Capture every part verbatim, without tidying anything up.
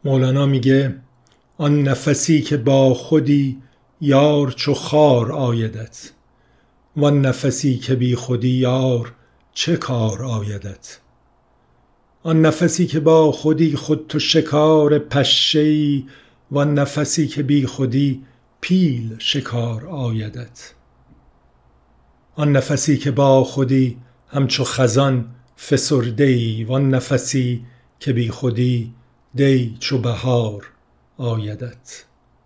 مولانا میگه آن نفسی که با خودی یار چو خار آیدت، وان نفسی که بی خودی یار چه کار آیدت. آن نفسی که با خودی خود تو شکار پشه‌ای، وان نفسی که بی خودی پیل شکار آیدت. آن نفسی که با خودی همچو خزان فسرده‌ای، وان نفسی که بی خودی دی چو بهار آیدت.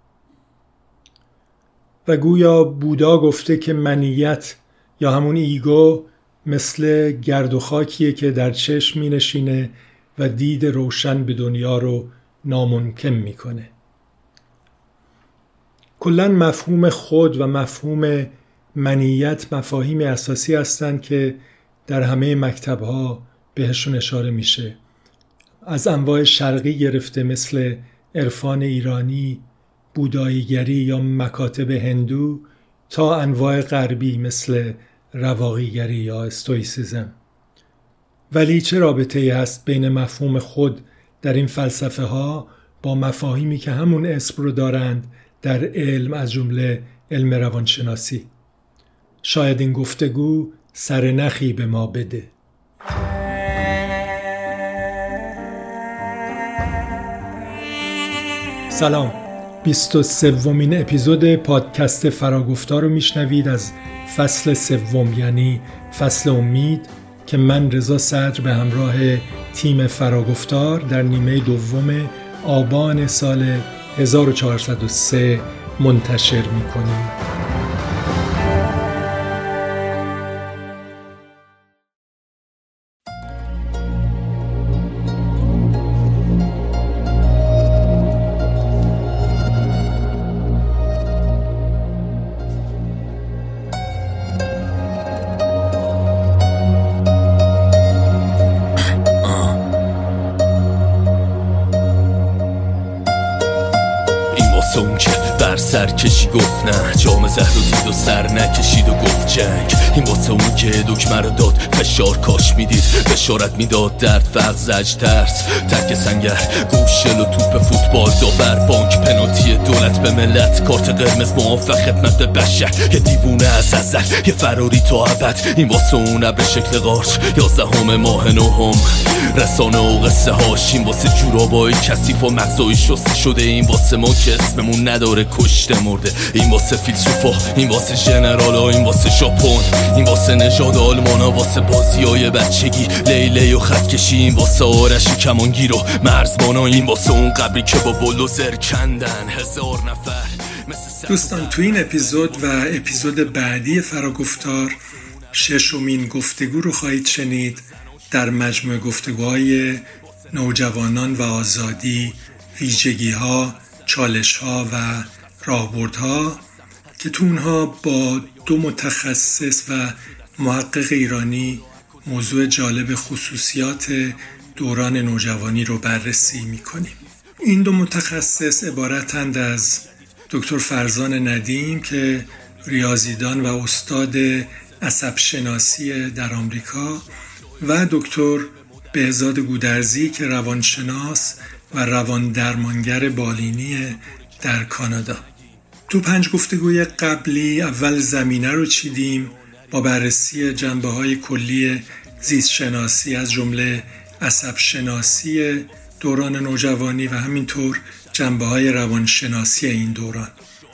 و گویا بودا گفته که منیت یا همون ایگو مثل گرد و خاکیه که در چشم می نشینه و دید روشن به دنیا رو ناممکن میکنه. کلاً مفهوم خود و مفهوم منیت مفاهیم اساسی هستند که در همه مکتب‌ها بهشون اشاره میشه. از انواع شرقی گرفته مثل عرفان ایرانی، بوداییگری یا مکاتب هندو، تا انواع غربی مثل رواقیگری یا استوئیسیسم. ولی چه رابطه‌ای هست بین مفهوم خود در این فلسفه ها با مفاهیمی که همون اسم رو دارند در علم، از جمله علم روانشناسی؟ شاید این گفتگو سرنخی به ما بده. سلام، بیست و سومین اپیزود پادکست فراگفتار رو میشنوید از فصل سوم، یعنی فصل امید، که من رضا صدر به همراه تیم فراگفتار در نیمه دوم آبان سال هزار و چهارصد و سه منتشر میکنیم. سر کشی گفت نه، جام زهر رو دید و سر نکشید و گفت جنگ. این واسه اون که دکمه رو داد فشار، کاش میدید بشارت میداد درد، فقر، زج، ترس، ترک سنگر، گوشل و توپ فوتبال، داور، بانک، پنالتی دولت به ملت، کارت قرمز، موافق خدمت به بشر، یه دیوونه از ازل، یه فراری تا ابد. این واسه اون ابر شکل قارچ، یازدهم ماه نهم، رسانه و قصه هاش. این واسه جورابای کثیف و مغزای شسته شده. این واسه ما که اسممون نداره کشته مرده. این واسه فیلسوفا، این واسه ژنرالا، این واسه ژاپن، این واسه نژاد آلمانا، واسه بازیای بچگی، لیلی و خط کشی، این واسه آرش کمانگیر و مرزبانا، این واسه اون قبری که با بلوزر کندن هزار نفر. دوستان، تو این اپیزود و اپیزود بعدی فراگفتار ششمین گفتگو رو خواهید شنید در مجموعه گفتگوهای نوجوانان و آزادی، ویژگی‌ها، چالش‌ها و راهبردها، که تو اونها با دو متخصص و محقق ایرانی موضوع جالب خصوصیات دوران نوجوانی رو بررسی می‌کنیم. این دو متخصص عبارتند از دکتر فرزان ندیم که ریاضیدان و استاد عصب شناسی در آمریکا و دکتر بهزاد گودرزی که روانشناس و روان درمانگر بالینی در کانادا. تو پنج گفتگوی قبلی اول زمینه رو چیدیم با بررسی جنبه‌های کلی زیست شناسی، از جمله عصب شناسی دوران نوجوانی و همینطور جنبه‌های روانشناسی این دوران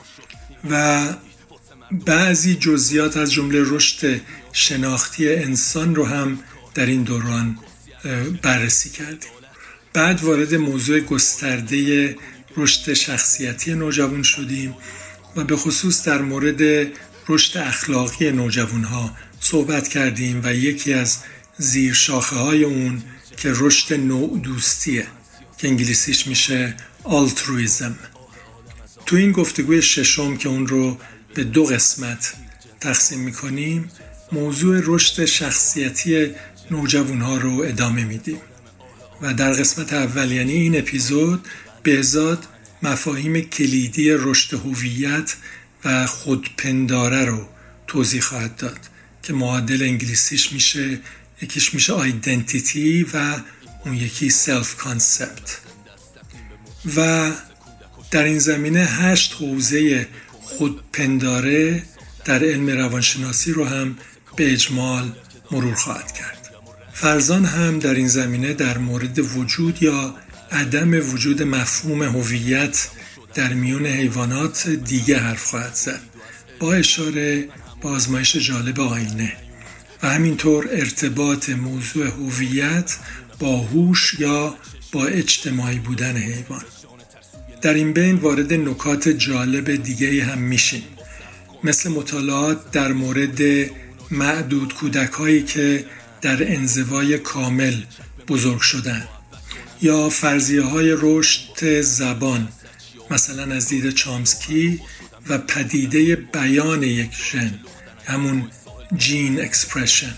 و بعضی جزئیات از جمله رشد شناختی انسان رو هم در این دوران بررسی کردیم. بعد وارد موضوع گسترده رشد شخصیتی نوجوان شدیم و به خصوص در مورد رشد اخلاقی نوجوانها صحبت کردیم و یکی از زیر شاخه های اون که رشد نوع دوستیه که انگلیسیش میشه altruism. تو این گفتگوی ششم که اون رو به دو قسمت تقسیم میکنیم، موضوع رشد شخصیتی نوجوانها رو ادامه میدیم و در قسمت اول، یعنی این اپیزود، بهزاد مفاهیم کلیدی رشد هویت و خودپنداره رو توضیح خواهد داد که معادل انگلیسیش میشه، یکیش میشه آیدنتیتی و اون یکی سلف کانسپت. و در این زمینه هشت حوزه خودپنداره در علم روانشناسی رو هم به اجمال مرور خواهد کرد. فرزان هم در این زمینه در مورد وجود یا عدم وجود مفهوم هویت در میون حیوانات دیگه حرف خواهد زد، با اشاره به آزمایش جالب آینه و همینطور ارتباط موضوع هویت با هوش یا با اجتماعی بودن حیوان. در این بین وارد نکات جالب دیگه هم میشیم، مثل مطالعات در مورد معدود کودک‌هایی که در انزوای کامل بزرگ شدن یا فرضیه‌های رشد زبان، مثلا از دید چامسکی، و پدیده بیان یک ژن، همون جین اکسپرشن.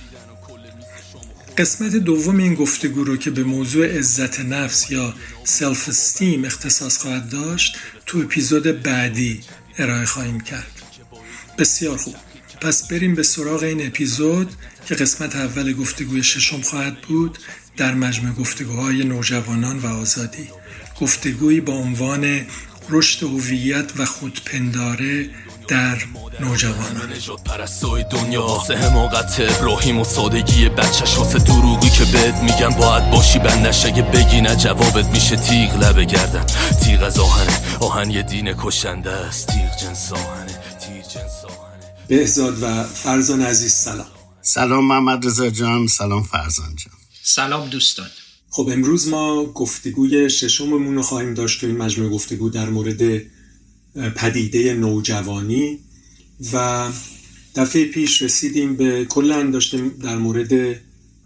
قسمت دوم این گفتگو رو که به موضوع عزت نفس یا سلف استیم اختصاص خواهد داشت تو اپیزود بعدی ارائه خواهیم کرد. بسیار خوب، پس بریم به سراغ این اپیزود که قسمت اول گفتگوی ششم خواهد بود در مجموع گفتگوهای نوجوانان و آزادی. گفتگویی با عنوان رشد هویت و خودپنداره در نوجوانان. نجات پرستای دنیا واسه حماقت ابراهیم و سادگی بچه‌ش، واسه دروغی که بهت میگن باید باشی بندش، اگه بگی نه جوابت میشه تیغ لبه گردن. تیغ از آهنه، آهن یه دین کشنده است. تیغ جنس آهنه، تیغ جنس آهنه. بهزاد و فرزان عزیز سلام. سلام محمد رضا جان، سلام فرزان جان. سلام دوستان. خب امروز ما گفتگوی ششممون رو خواهیم داشت تو این مجموعه گفتگو در مورد پدیده نوجوانی و دفعه پیش رسیدیم به کلاً داشتیم در مورد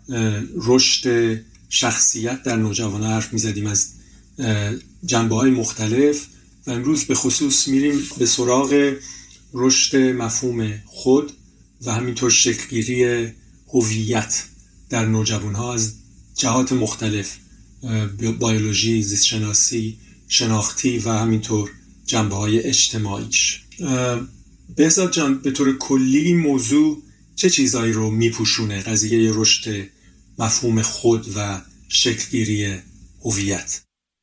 رشد شخصیت در نوجوانان حرف می‌زدیم از جنبه‌های مختلف و امروز به خصوص میریم به سراغ رشد مفهوم خود و همینطور شکل‌گیری هویت در نوجوان‌ها از جهات مختلف، بیولوژی، زیستشناسی، شناختی و همینطور جنبه‌های اجتماعیش. بهزاد جان، به طور کلی این موضوع چه چیزایی رو میپوشونه، قضیه رشد مفهوم خود و شکل‌گیری هویت؟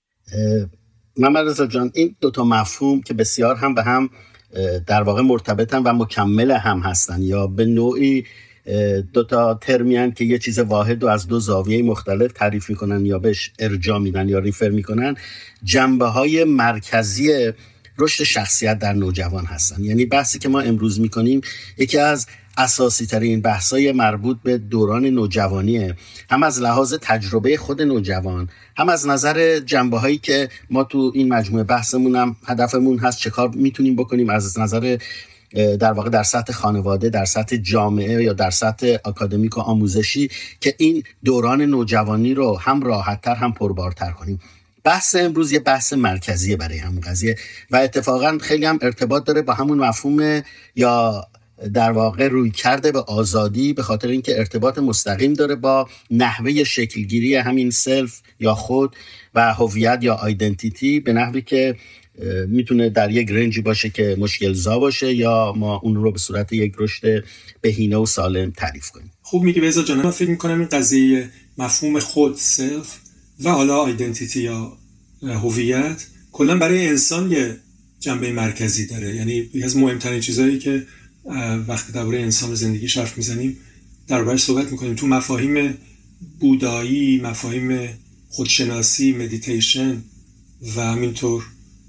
محمد رضا جان، این دوتا مفهوم که بسیار هم به هم در واقع مرتبطن و مکمل هم هستن، یا به نوعی دو تا ترمی هستند که یه چیز واحد رو از دو زاویه مختلف تعریف میکنن یا بهش ارجاع میدن یا ریفر میکنن. جنبه های مرکزی رشد شخصیت در نوجوان هستن. یعنی بحثی که ما امروز میکنیم یکی از اساسی ترین بحثای مربوط به دوران نوجوانیه، هم از لحاظ تجربه خود نوجوان، هم از نظر جنبه هایی که ما تو این مجموعه بحثمون هم هدفمون هست چه کار میتونیم بکنیم از نظر در واقع در سطح خانواده، در سطح جامعه یا در سطح آکادمیک و آموزشی، که این دوران نوجوانی رو هم راحت‌تر هم پربارتر کنیم. بحث امروز یه بحث مرکزیه برای همون قضیه و اتفاقا خیلی هم ارتباط داره با همون مفهوم یا در واقع روی کرده به آزادی، به خاطر اینکه ارتباط مستقیم داره با نحوه شکلگیری همین سلف یا خود و هویت یا آیدنتیتی، به نحوی که میتونه در یک رنجی باشه که مشکل زا باشه یا ما اون رو به صورت یک رشد بهینه و سالم تعریف کنیم. خوب میگی بهزاد جان. من فکر میکنم این قضیه مفهوم خود، سلف و حالا آیدنتیتی یا هویت کلا برای انسان یه جنبه مرکزی داره. یعنی یکی از مهمترین چیزایی که وقتی درباره انسان و زندگیش حرف میزنیم دربارش صحبت میکنیم تو مفاهیم بودایی، مفاهیم خودشناسی، مدیتیشن و همینطور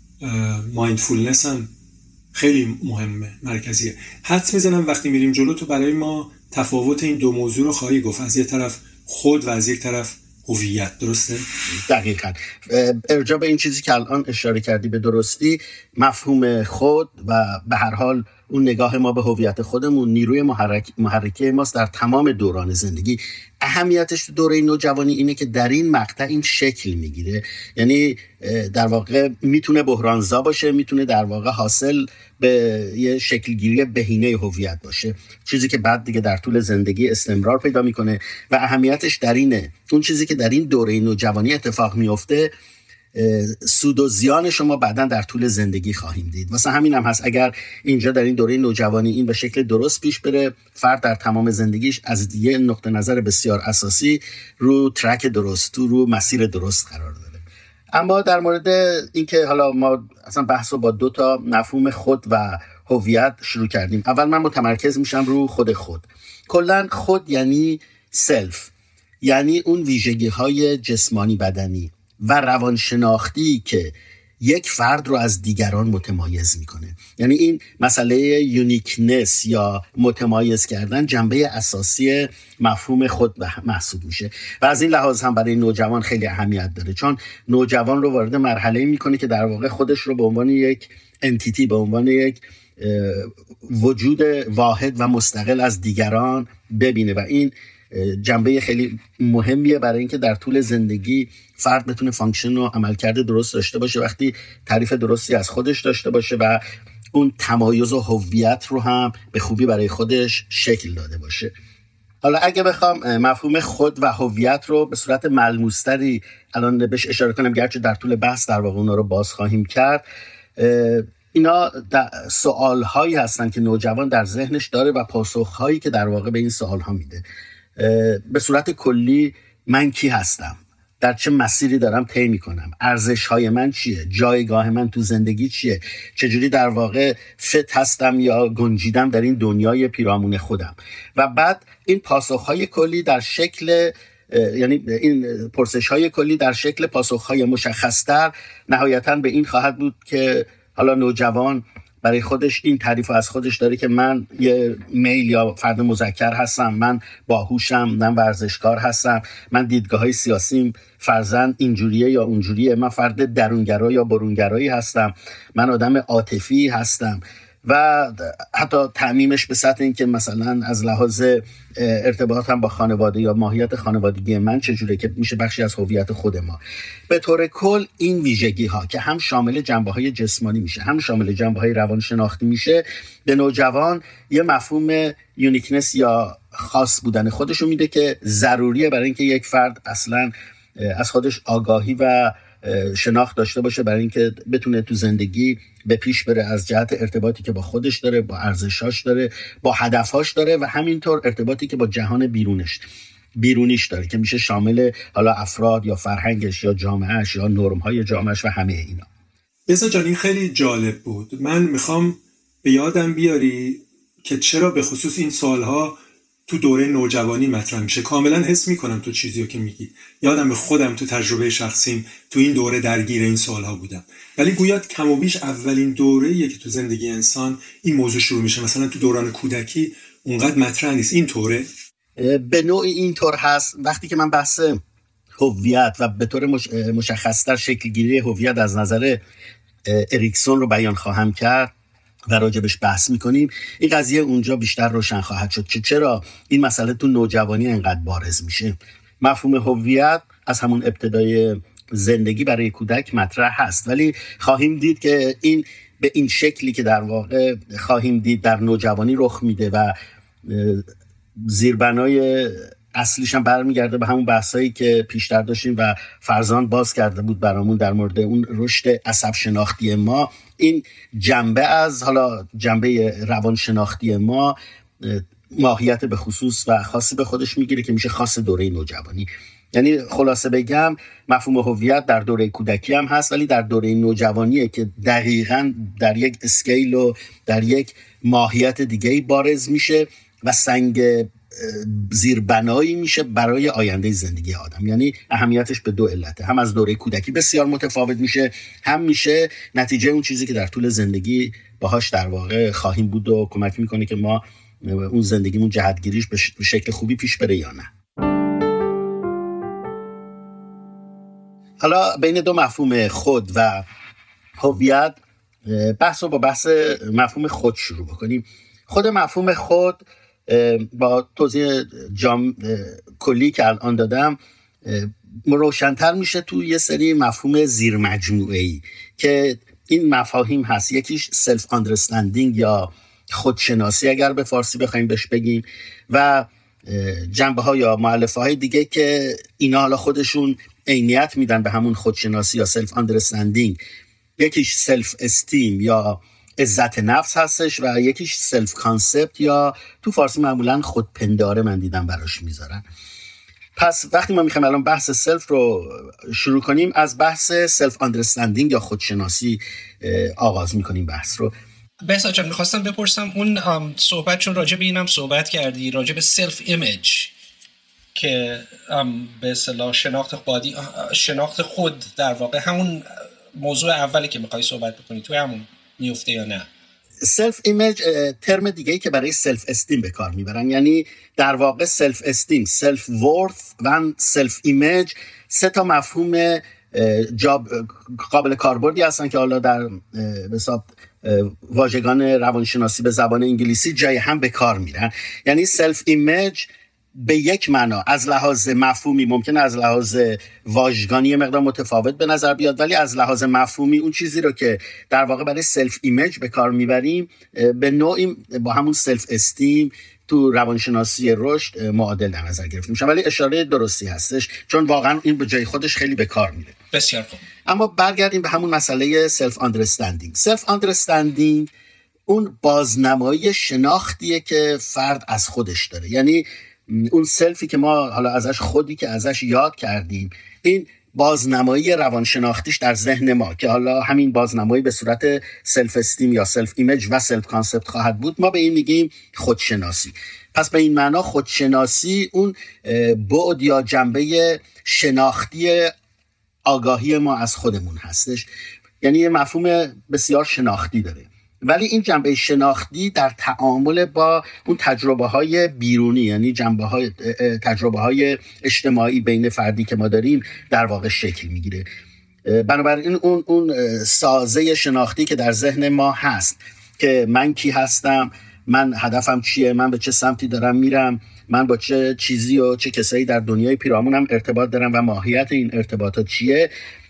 مایندفولنس هم خیلی مهمه، مرکزیه. حدس میزنم وقتی میریم جلو تو برای ما تفاوت این دو موضوع رو خواهی گفت، از یک طرف خود و از یک طرف هویت. درسته؟ دقیقاً. ارجاع به این چیزی که الان اشاره کردی به درستی، مفهوم خود و به هر حال اون نگاه ما به هویت خودمون نیروی محرک محرکه ماست در تمام دوران زندگی. اهمیتش تو دوره نوجوانی اینه که در این مقطع این شکل میگیره، یعنی در واقع میتونه بحرانزا باشه، میتونه در واقع حاصل به یه شکلگیری بهینه هویت باشه، چیزی که بعد دیگه در طول زندگی استمرار پیدا میکنه و اهمیتش در اینه اون چیزی که در این دوره نوجوانی اتفاق میفته سود و زیان شما بعداً در طول زندگی خواهیم دید. واسه همین هم هست اگر اینجا در این دوره نوجوانی این به شکل درست پیش بره، فرد در تمام زندگیش از یه نقطه نظر بسیار اساسی رو ترک درست، تو رو مسیر درست قرار داره. اما در مورد اینکه حالا ما اصلا بحث رو با دو تا مفهوم خود و هویت شروع کردیم، اول من متمرکز میشم رو خود خود. کلا خود یعنی سلف، یعنی اون ویژگی های جسمانی بدنی و روانشناختی که یک فرد رو از دیگران متمایز میکنه. یعنی این مسئله یونیکنس یا متمایز کردن جنبه اساسی مفهوم خود محسوب میشه و از این لحاظ هم برای نوجوان خیلی اهمیت داره، چون نوجوان رو وارد مرحله میکنه که در واقع خودش رو به عنوان یک انتیتی، به عنوان یک وجود واحد و مستقل از دیگران ببینه و این جنبه خیلی مهمیه برای اینکه در طول زندگی فرد بتونه فانکشن و عملکرد درست داشته باشه، وقتی تعریف درستی از خودش داشته باشه و اون تمایز و هویت رو هم به خوبی برای خودش شکل داده باشه. حالا اگه بخوام مفهوم خود و هویت رو به صورت ملموس‌تری الان بهش اشاره کنم، گرچه در طول بحث در واقع اونا رو باز خواهیم کرد، اینا سوال‌هایی هستن که نوجوان در ذهنش داره و پاسخ‌هایی که در واقع به این سوال‌ها میده. به صورت کلی من کی هستم؟ در چه مسیری دارم طی میکنم؟ ارزش‌های من چیه؟ جایگاه من تو زندگی چیه؟ چجوری در واقع فت هستم یا گنجیدم در این دنیای پیرامون خودم؟ و بعد این پاسخ‌های کلی در شکل یعنی این پرسش‌های کلی در شکل پاسخ‌های مشخص‌تر نهایتاً به این خواهد بود که حالا نوجوان برای خودش این تعریف از خودش داره که من یه میل یا فرد مذکر هستم، من باهوشم، من ورزشکار هستم، من دیدگاه‌های سیاسیم فرضاً اینجوریه یا اونجوریه، من فرد درونگرا یا برونگرایی هستم، من آدم عاطفی هستم و حتی تعمیمش به سطح این که مثلا از لحاظ ارتباطم با خانواده یا ماهیت خانوادگی من چجوره که میشه بخشی از هویت خود ما. به طور کل این ویژگی ها که هم شامل جنبه های جسمانی میشه هم شامل جنبه های روانشناختی میشه، به نوجوان یه مفهوم یونیکنس یا خاص بودن خودشو میده که ضروریه برای اینکه یک فرد اصلا از خودش آگاهی و شناخت داشته باشه، برای اینکه بتونه تو زندگی به پیش بره از جهت ارتباطی که با خودش داره، با ارزشاش داره، با هدفاش داره و همینطور ارتباطی که با جهان بیرونش بیرونیش داره که میشه شامل حالا افراد یا فرهنگش یا جامعهش یا نرم‌های جامعهش و همه اینا. بذار جان این خیلی جالب بود. من میخوام به یادم بیاری که چرا به خصوص این سالها تو دوره نوجوانی مطرح میشه. کاملا حس میکنم تو چیزیو که میگی، یادم به خودم تو تجربه شخصیم تو این دوره درگیر این سالها بودم، ولی گویا کم و بیش اولین دوره‌ایه که تو زندگی انسان این موضوع شروع میشه. مثلا تو دوران کودکی اونقدر مطرح نیست. این طوره؟ به نوعی اینطور هست. وقتی که من بحث هویت و به طور مش... مشخص‌تر شکلگیری هویت از نظر اریکسون رو بیان خواهم کرد و راجبش بحث میکنیم، این قضیه اونجا بیشتر روشن خواهد شد که چرا این مسئله تو نوجوانی انقدر بارز میشه. مفهوم هویت از همون ابتدای زندگی برای کودک مطرح هست، ولی خواهیم دید که این به این شکلی که در واقع خواهیم دید در نوجوانی رخ میده و زیربنای اصلیش هم برمیگرده به همون بحثایی که پیشتر داشتیم و فرزان باز کرده بود برامون در مورد اون رشد عصب شناختی ما. این جنبه از حالا جنبه روان شناختی ما ماهیت به خصوص و خاصی به خودش میگیره که میشه خاص دوره نوجوانی. یعنی خلاصه بگم مفهوم هویت در دوره کودکی هم هست، ولی در دوره نوجوانیه که دقیقاً در یک اسکیل و در یک ماهیت دیگه‌ای بارز میشه و سنگ زیربنایی میشه برای آینده زندگی آدم. یعنی اهمیتش به دو علته، هم از دوره کودکی بسیار متفاوت میشه، هم میشه نتیجه اون چیزی که در طول زندگی باهاش در واقع خواهیم بود و کمک میکنه که ما اون زندگیمون جهتگیریش به شکل خوبی پیش بره یا نه. حالا بین دو مفهوم خود و هویت بحث رو با بحث مفهوم خود شروع بکنیم. خود مفهوم خود با توضیح جام کلی که الان دادم روشن‌تر میشه تو یه سری مفهوم زیر مجموعه‌ای که این مفاهیم هست. یکیش سلف آندرستندینگ یا خودشناسی اگر به فارسی بخوایم بهش بگیم، و جنبه ها یا مؤلفه های دیگه که اینا حالا خودشون عینیت میدن به همون خودشناسی یا سلف آندرستندینگ. یکیش سلف استیم یا عزت نفس هستش و یکیش سلف کانسپت یا تو فارسی معمولا خودپنداره من دیدم براش میذارن. پس وقتی ما میخوایم الان بحث سلف رو شروع کنیم، از بحث سلف اندرستندینگ یا خودشناسی آغاز میکنیم بحث رو. بهزاد جان، میخواستم بپرسم اون صحبت، چون راجع به اینم صحبت کردی، راجع به سلف ایمیج که به اصطلاح شناخت بادی، شناخت خود، در واقع همون موضوع اولی که میخوای صحبت بکنی توی همون میفته یا نه؟ سلف ایمیج ترم دیگه‌ای که برای سلف استیم به کار میبرن، یعنی در واقع سلف استیم، سلف ورث و سلف ایمیج سه تا مفهوم جاب قابل کاربردی هستن که حالا در به حساب واژگان روانشناسی به زبان انگلیسی جای هم به کار میرن. یعنی سلف ایمیج به یک معنا از لحاظ مفهومی ممکنه از لحاظ واژگانی مقدار متفاوت به نظر بیاد، ولی از لحاظ مفهومی اون چیزی رو که در واقع برای سلف ایمیج به کار میبریم به نوعی با همون سلف استیم تو روانشناسی رشد معادل در نظر گرفته میشه. ولی اشاره درستی هستش، چون واقعا این به جای خودش خیلی به کار میره. بسیار خوب. اما برگردیم به همون مسئله سلف اندرستندینگ. سلف اندرستندینگ اون بازنمایی شناختیه که فرد از خودش داره، یعنی اون سلفی که ما حالا ازش خودی که ازش یاد کردیم، این بازنمایی روانشناختیش در ذهن ما که حالا همین بازنمایی به صورت سلف استیم یا سلف ایمیج و سلف کانسپت خواهد بود، ما به این میگیم خودشناسی. پس به این معنا خودشناسی اون بعد یا جنبه شناختی آگاهی ما از خودمون هستش، یعنی یه مفهوم بسیار شناختی داره. ولی این جنبه شناختی در تعامل با اون تجربه های بیرونی، یعنی جنبه های تجربه های اجتماعی بین فردی که ما داریم در واقع شکل میگیره. بنابراین اون اون سازه شناختی که در ذهن ما هست که من کی هستم، من هدفم چیه، من به چه سمتی دارم میرم، من با چه چیزی و چه کسایی در دنیای پیرامونم ارتباط دارم و ماهیت این ارتباطات چیه،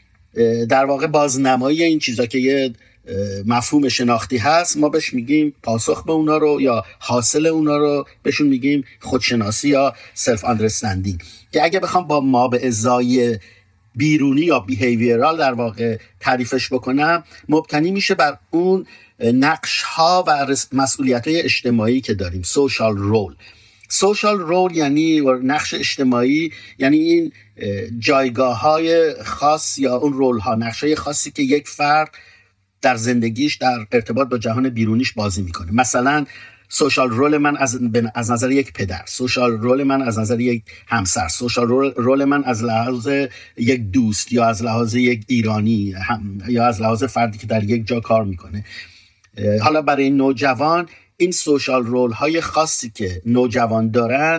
در واقع بازنمایی این چیزا که یه مفهوم شناختی هست ما بهش میگیم پاسخ به اونا رو یا حاصل اونا رو بهشون میگیم خودشناسی یا سلف اندرستندینگ، که اگه بخوام با ما به ازای بیرونی یا بیهیویرال در واقع تعریفش بکنم، مبتنی میشه بر اون نقش ها و مسئولیت های اجتماعی که داریم. سوشال رول. سوشال رول یعنی نقش اجتماعی، یعنی این جایگاه های خاص یا اون رول ها، نقش های خاصی که یک فرد در زندگیش در ارتباط با جهان بیرونیش بازی میکنه. مثلا سوشال رول من از از نظر یک پدر، سوشال رول من از نظر یک همسر، سوشال رول, رول من از لحاظ یک دوست یا از لحاظ یک ایرانی هم، یا از لحاظ فردی که در یک جا کار میکنه. حالا برای نوجوان این سوشال رول های خاصی که نوجوان دارن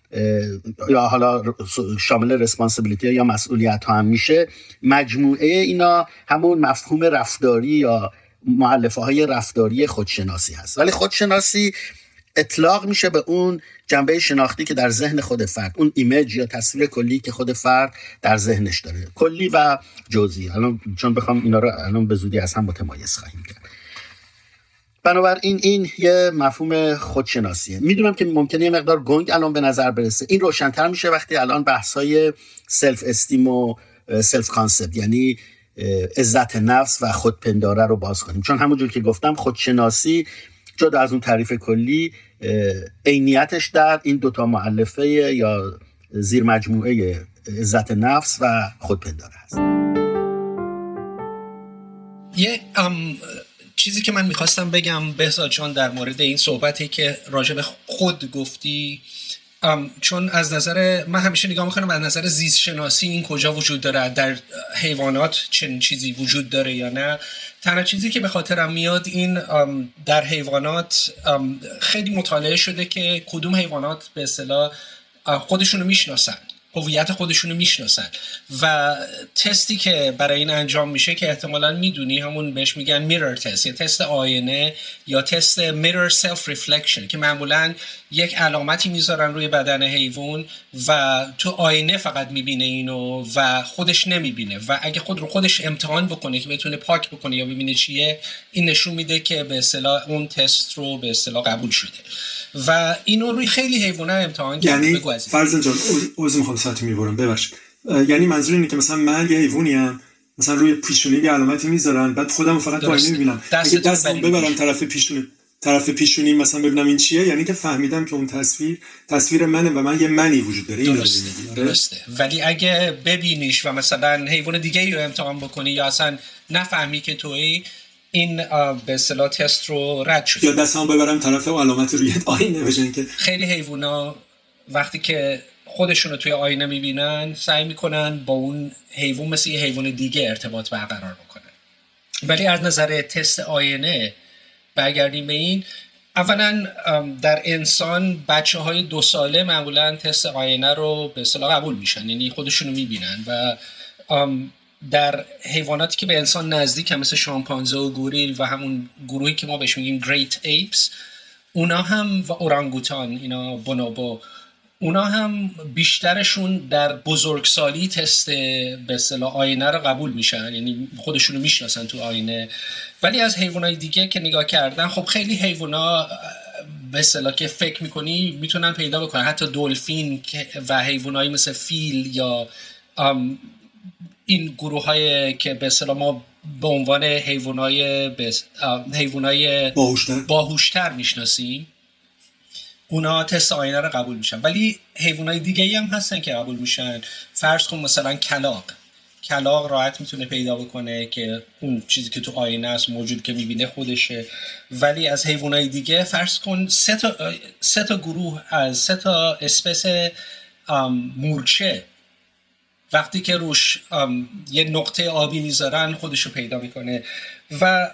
یا حالا شامل ریسپانسیبیلیتی یا مسئولیت ها هم میشه، مجموعه اینا همون مفهوم رفتاری یا مؤلفه های رفتاری خودشناسی هست. ولی خودشناسی اطلاق میشه به اون جنبه شناختی که در ذهن خود فرد، اون ایمیج یا تصویر کلی که خود فرد در ذهنش داره، کلی و جزئی. الان چون بخوام اینا رو الان به زودی از هم متمایز خواهیم کرد. بنابراین این یه مفهوم خودشناسیه. میدونم که ممکنه یه مقدار گنگ الان به نظر برسه، این روشن‌تر میشه وقتی الان بحث‌های سلف استیم و سلف کانسپت، یعنی عزت نفس و خودپنداره رو باز کنیم. چون همونجور که گفتم خودشناسی جدا از اون تعریف کلی، عینیتش در این دوتا مؤلفه یا زیر مجموعه عزت نفس و خودپنداره هست. یه ام چیزی که من میخواستم بگم بهزاد جان در مورد این صحبتی که راجع به خود گفتی، چون از نظر من همیشه نگاه میکنم از نظر زیست شناسی این کجا وجود داره، در حیوانات چنین چیزی وجود داره یا نه. تنها چیزی که به خاطرم میاد این در حیوانات خیلی مطالعه شده که کدوم حیوانات به اصطلاح خودشونو میشناسن، هویت خودشونو میشناسن، و تستی که برای این انجام میشه که احتمالاً میدونی، همون بهش میگن میرر تست یا تست آینه یا تست میرر سلف ریفلکشن، که معمولاً یک علامتی میذارن روی بدن حیوان و تو آینه فقط میبینه اینو و خودش نمیبینه، و اگه خود رو خودش امتحان بکنه که بتونه پاک بکنه یا ببینه چیه، این نشون میده که به اصطلاح اون تست رو به اصطلاح قبول شده. و اینو روی خیلی حیوانات امتحان کردن. یعنی فرضاً جان عذر میخوام ساعتی میبرم ببخشید، یعنی منظور اینه که مثلا من یه حیوانی ام، مثلا روی پیشونی یه علامتی میذارن، بعد خودمو فقط تو آینه میبینم، اگه دستم ببرم طرف پیشونی طرف پیشونی مثلا ببینم این چیه، یعنی که فهمیدم که اون تصویر تصویر منه و من یه منی وجود داره. درسته درسته. ولی اگه ببینیش و مثلا حیوان دیگه رو امتحان بکنی یا اصلا نفهمی که تویی، این به اصطلاح تست رو رد شد. یا دستمو ببرم طرف و علامت روی آینه بزنن. که خیلی حیونا وقتی که خودشون رو توی آینه میبینن سعی میکنن با اون حیوان مثل یه حیوان دیگه ارتباط برقرار بکنن. ولی از نظر تست آینه برگردیم به این، اولا در انسان بچه های دو ساله معمولا تست آینه رو به اصطلاح قبول میشن، یعنی خودشون رو میبینن. و در حیواناتی که به انسان نزدیک هم مثل شامپانزه و گوریل و همون گروهی که ما بهش میگیم گریت ایپس، اونا هم و اورانگوتان، اینا بونوبو، اونا هم بیشترشون در بزرگسالی تست به اصطلاح آینه رو قبول میشن، یعنی خودشون رو میشناسن تو آینه. ولی از حیوانات دیگه که نگاه کردن، خب خیلی حیونا به اصطلاح که فکر میکنی میتونن پیدا بکنن، حتی دلفین و حیوانایی مثل فیل یا این گروه های که به اصطلاح ما به عنوان حیوانای حیوانای باهوشتر باهوشتر میشناسیم، اونا تست آینه رو قبول میشن. ولی حیوانای دیگه‌ای هم هستن که قبول میشن. فرض کن مثلا کلاغ کلاغ راحت میتونه پیدا بکنه که اون چیزی که تو آینه است موجود که میبینه خودشه. ولی از حیوانای دیگه فرض کن سه تا سه تا گروه از سه تا اسپس مورچه وقتی که روش یه نقطه آبی میذارن خودشو پیدا میکنه. و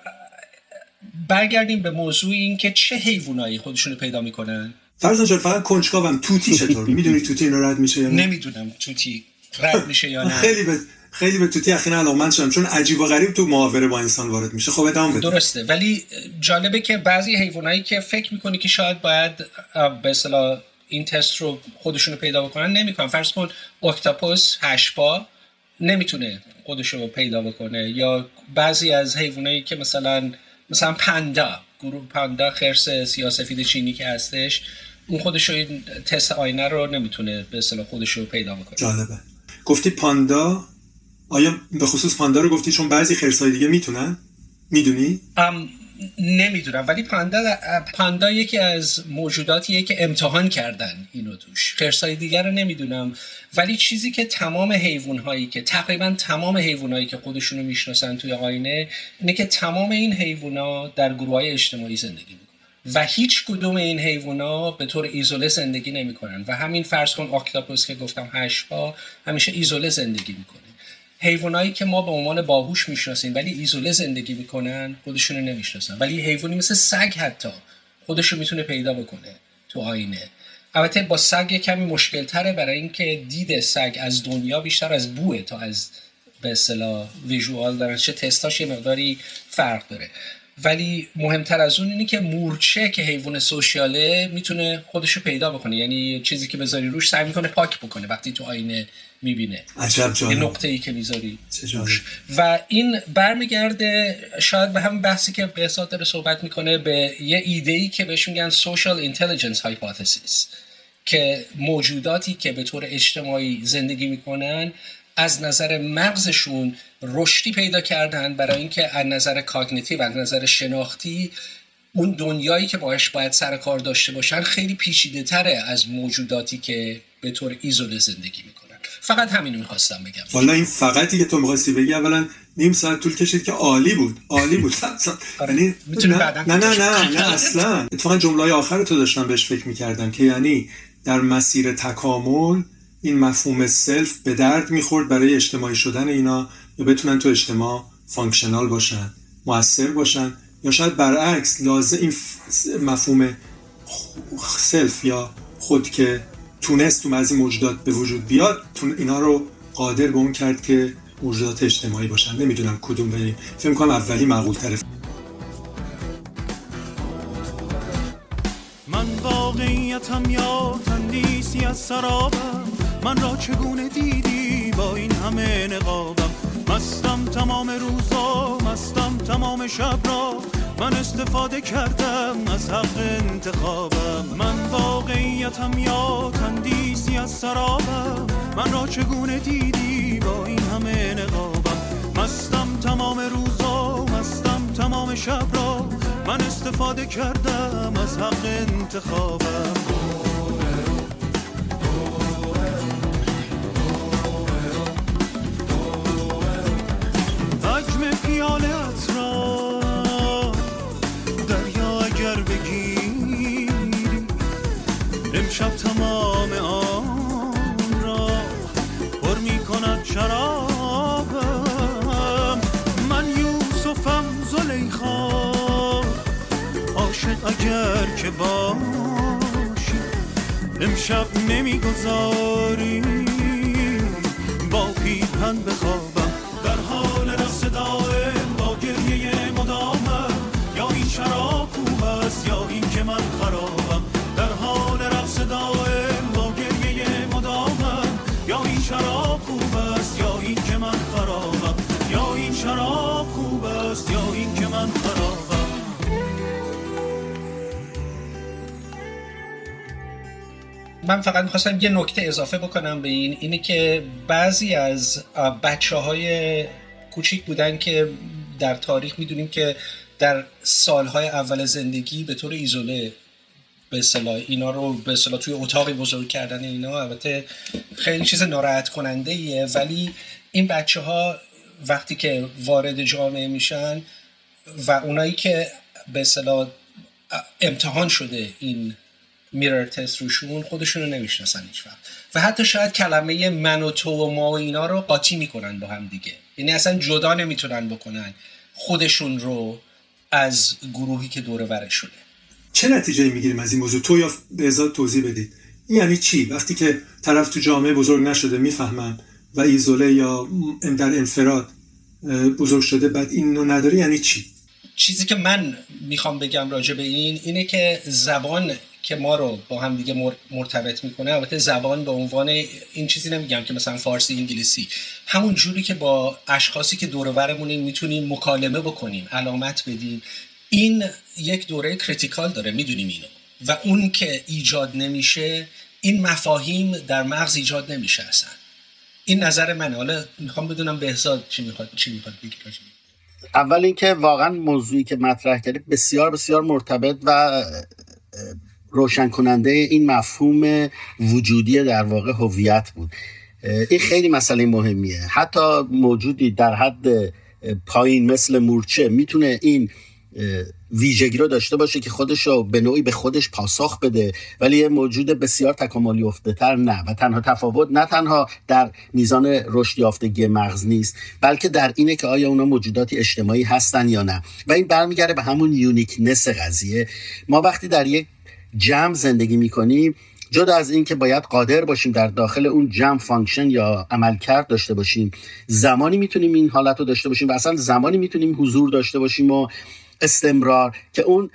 برگردیم به موضوع این که چه حیوانایی خودشونو پیدا میکنن. فرضاً شد فقط کنجکاوم، توتی چطور؟ میدونی توتی اینو رد میشه یا نه؟ نمیدونم توتی رد میشه یا نه. خیلی به خیلی به توتی اخیراً علاقه‌مند شدم چون عجیب و غریب تو محاوره با انسان وارد میشه. خب ادامه بده. درسته. ولی جالبه که بعضی حیوانایی که فکر میکنی که شاید باید به اصطلاح این تست رو خودشونو پیدا بکنن نمیکنن. فرض کن اکتاپوس هشت پا نمیتونه خودشو پیدا بکنه، یا بعضی از حیوانایی که مثلا مثلا پاندا، گروه پاندا، خرس سیاه‌سفید چینی که هستش، اون خودشو این تست آینه رو نمیتونه به اصطلاح خودشو پیدا بکنه. جالبه. گفتی پاندا، آیا به خصوص پاندا رو گفتی چون بعضی خرسای دیگه میتونن؟ میدونی؟ ام نمیدونم. ولی پاندا پاندا یکی از موجوداتیه که امتحان کردن اینو توش. خرسای دیگر رو نمیدونم. ولی چیزی که تمام حیوانایی که تقریبا تمام حیوانایی که خودشونو میشناسن توی آینه اینه که تمام این حیونا در گروه‌های اجتماعی زندگی میکنن و هیچ کدوم این حیونا به طور ایزوله زندگی نمیکنن. و همین فرض کن اکتاپوس که گفتم هشت پا همیشه ایزوله زندگی میکنه. حیوانایی که ما به عنوان باهوش میشناسیم ولی ایزوله زندگی میکنن خودشونو نمیشناسن. ولی حیوانی مثل سگ حتی خودشو میتونه پیدا بکنه تو آینه. البته با سگ کمی مشکل تره، برای اینکه دید سگ از دنیا بیشتر از بوه تا از به اصطلاح ویژوال داره، چه تستاش یه مقداری فرق داره. ولی مهمتر از اون اینه که مورچه که حیوان سوشیاله میتونه خودشو پیدا بکنه، یعنی چیزی که بذاری روش سعی میکنه پاک بکنه وقتی تو آینه میبینه. عجب جالب. یه نقطه‌ای که میذاری روش. و این برمیگرده شاید به همین بحثی که بهزاد داره صحبت میکنه، به یه ایده‌ای که بهش میگن social intelligence hypothesis، که موجوداتی که به طور اجتماعی زندگی میکنن از نظر مغزشون رشدی پیدا کردن برای اینکه از نظر کاگنیتیو، از نظر شناختی، اون دنیایی که باهاش باید سر کار داشته باشن خیلی پیچیده تره از موجوداتی که به طور ایزوله زندگی میکنن. فقط همینو میخواستم بگم. والا این فقطی که تو میخواستی بگی اولا نیم ساعت طول کشید که عالی بود عالی بود یعنی میتونی بعدا نه نه نه نه اصلا. اتفاقا جمله آخر تو داشتم بهش فکر میکردم که یعنی در مسیر تکامل این مفهوم سلف به درد میخورد برای اجتماعی شدن اینا، یا بتونن تو اجتماع فانکشنال باشن، مؤثر باشن، یا شاید برعکس لازم این مفهوم سلف یا خود که تونست تو بعضی موجودات به وجود بیاد، اینا رو قادر به اون کرد که موجودات اجتماعی باشن. نمیدونم کدوم بریم، فکر می‌کنم اولی معقول تره. من واقعیتم یا تندیسی از سرابم، من را چگونه دیدی با این همه نقابم؟ مستم تمام روزا، مستم تمام شب را، من استفاده کردم از حق انتخابم. من واقعیتم یا تندیسی از سرابم، من را چگونه دیدی با این همه نقابم؟ مستم تمام روزا، مستم تمام شب را، من من استفاده کردم از حق انتخابم. حجم پیالت را دریا اگر بگیری، امشب تمام آن را پر می کند شرابم. من یوسفم زلیخا، عاشق اگر که باشی، امشب نمی گذاری با پیرهن بخوابم. در حال رقص دائم با گریه مدامم، یا این شراب خوب است یا این که من خرابم. در حال رقص دائم با گریه مدامم، یا این شراب خوب است یا این که من خرابم. یا این شراب خوب است یا این که من خرابم. من فقط میخواستم یه نکته اضافه بکنم به این، اینه که بعضی از بچه های کوچیک بودن که در تاریخ میدونیم که در سالهای اول زندگی به طور ایزوله به اصطلاح اینا رو به اصطلاح توی اتاقی بزرگ کردن اینا البته خیلی چیز ناراحت کننده ایه، ولی این بچه ها وقتی که وارد جامعه میشن و اونایی که به اصطلاح امتحان شده این میرر تست روشون، خودشون رو نمیشناسن هیچ وقت و حتی شاید کلمه من و تو و ما و اینا رو قاطی میکنن با هم دیگه، یعنی اصلا جدا نمیتونن بکنن خودشون رو از گروهی که دور برشونه. چه نتیجه‌ای میگیریم از این موضوع؟ تو یا بهزاد توضیح بدید. این یعنی چی؟ وقتی که طرف تو جامعه بزرگ نشده میفهمم و ایزوله یا در انفراد بزرگ شده بعد اینو نداره، یعنی چی؟ چیزی که من میخوام بگم راجع به این اینه که زبان که ما رو با هم دیگه مرتبط میکنه، البته زبان به عنوان این چیزی نمیگم که مثلا فارسی انگلیسی، همون جوری که با اشخاصی که دور و برمونیم میتونیم مکالمه بکنیم، علامت بدیم، این یک دوره کریتیکال داره، میدونیم اینو، و اون که ایجاد نمیشه، این مفاهیم در مغز ایجاد نمیشه اصلا. این نظر منه. حالا میخوام بدونم بهزاد چی میخواد چی میخواد بگه. اول اینکه واقعا موضوعی که مطرح کردید بسیار بسیار مرتبط و روشن کننده این مفهوم وجودی در واقع هویت بود. این خیلی مسئله مهمیه. حتی موجودی در حد پایین مثل مورچه میتونه این ویژگی رو داشته باشه که خودشو به نوعی به خودش پاسخ بده، ولی یه موجود بسیار تکاملی افته‌تر نه. و تنها تفاوت نه تنها در میزان رشد یافتگی مغز نیست، بلکه در اینه که آیا اونا موجوداتی اجتماعی هستن یا نه. و این برمیگرده به همون یونیکنس قضیه. ما وقتی در یک جمع زندگی میکنیم، جدا از این که باید قادر باشیم در داخل اون جمع فانکشن یا عملکرد داشته باشیم، زمانی میتونیم این حالت رو داشته باشیم و اصلا زمانی میتونیم حضور داشته باشیم و استمرار که اون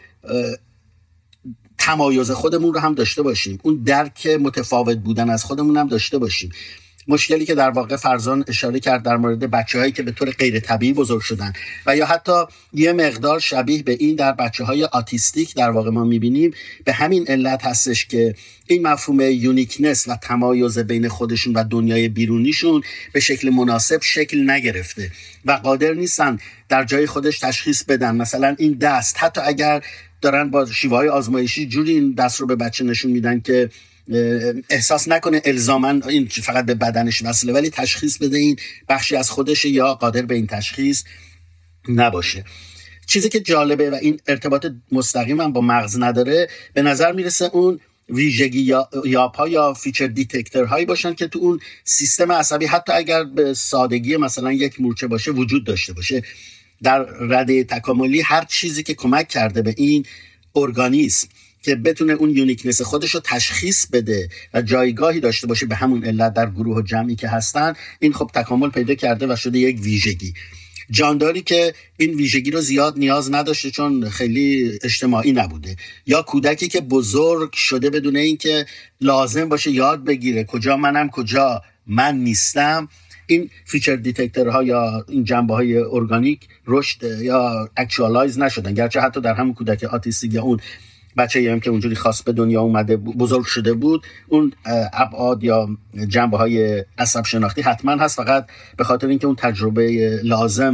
تمایز خودمون رو هم داشته باشیم، اون درک متفاوت بودن از خودمون هم داشته باشیم. مشکلی که در واقع فرزان اشاره کرد در مورد بچه‌هایی که به طور غیر طبیعی بزرگ شدن و یا حتی یه مقدار شبیه به این در بچه‌های آتیستیک در واقع ما می‌بینیم، به همین علت هستش که این مفهوم یونیکنس و تمایز بین خودشون و دنیای بیرونیشون به شکل مناسب شکل نگرفته و قادر نیستن در جای خودش تشخیص بدن. مثلا این دست، حتی اگر دارن با شیوه‌های آزمایشی جوری این دست رو به بچه نشون میدن که احساس نکنه الزاماً این فقط به بدنش وصله، ولی تشخیص بده این بخشی از خودشه یا قادر به این تشخیص نباشه. چیزی که جالبه و این ارتباط مستقیم هم با مغز نداره، به نظر میرسه اون ویژگی یا یاپا یا فیچر دیتکتور هایی باشن که تو اون سیستم عصبی حتی اگر به سادگی مثلا یک مورچه باشه وجود داشته باشه. در رده تکاملی هر چیزی که کمک کرده به این ارگانیسم که بتونه اون یونیکنس خودش رو تشخیص بده و جایگاهی داشته باشه، به همون علت در گروه و جمعی که هستن این خب تکامل پیدا کرده و شده یک ویژگی. جانداری که این ویژگی رو زیاد نیاز نداشته چون خیلی اجتماعی نبوده، یا کودکی که بزرگ شده بدون این که لازم باشه یاد بگیره کجا منم کجا من نیستم، این فیچر دیتکتورها یا این جنبه‌های ارگانیک رشد یا اکچوالایز نشدن. گرچه حتی در همون کودک آتیستیک یا اون بچه‌ای هم که اونجوری خاص به دنیا اومده بزرگ شده بود، اون ابعاد یا جنبه‌های عصب شناختی حتما هست، فقط به خاطر اینکه اون تجربه لازم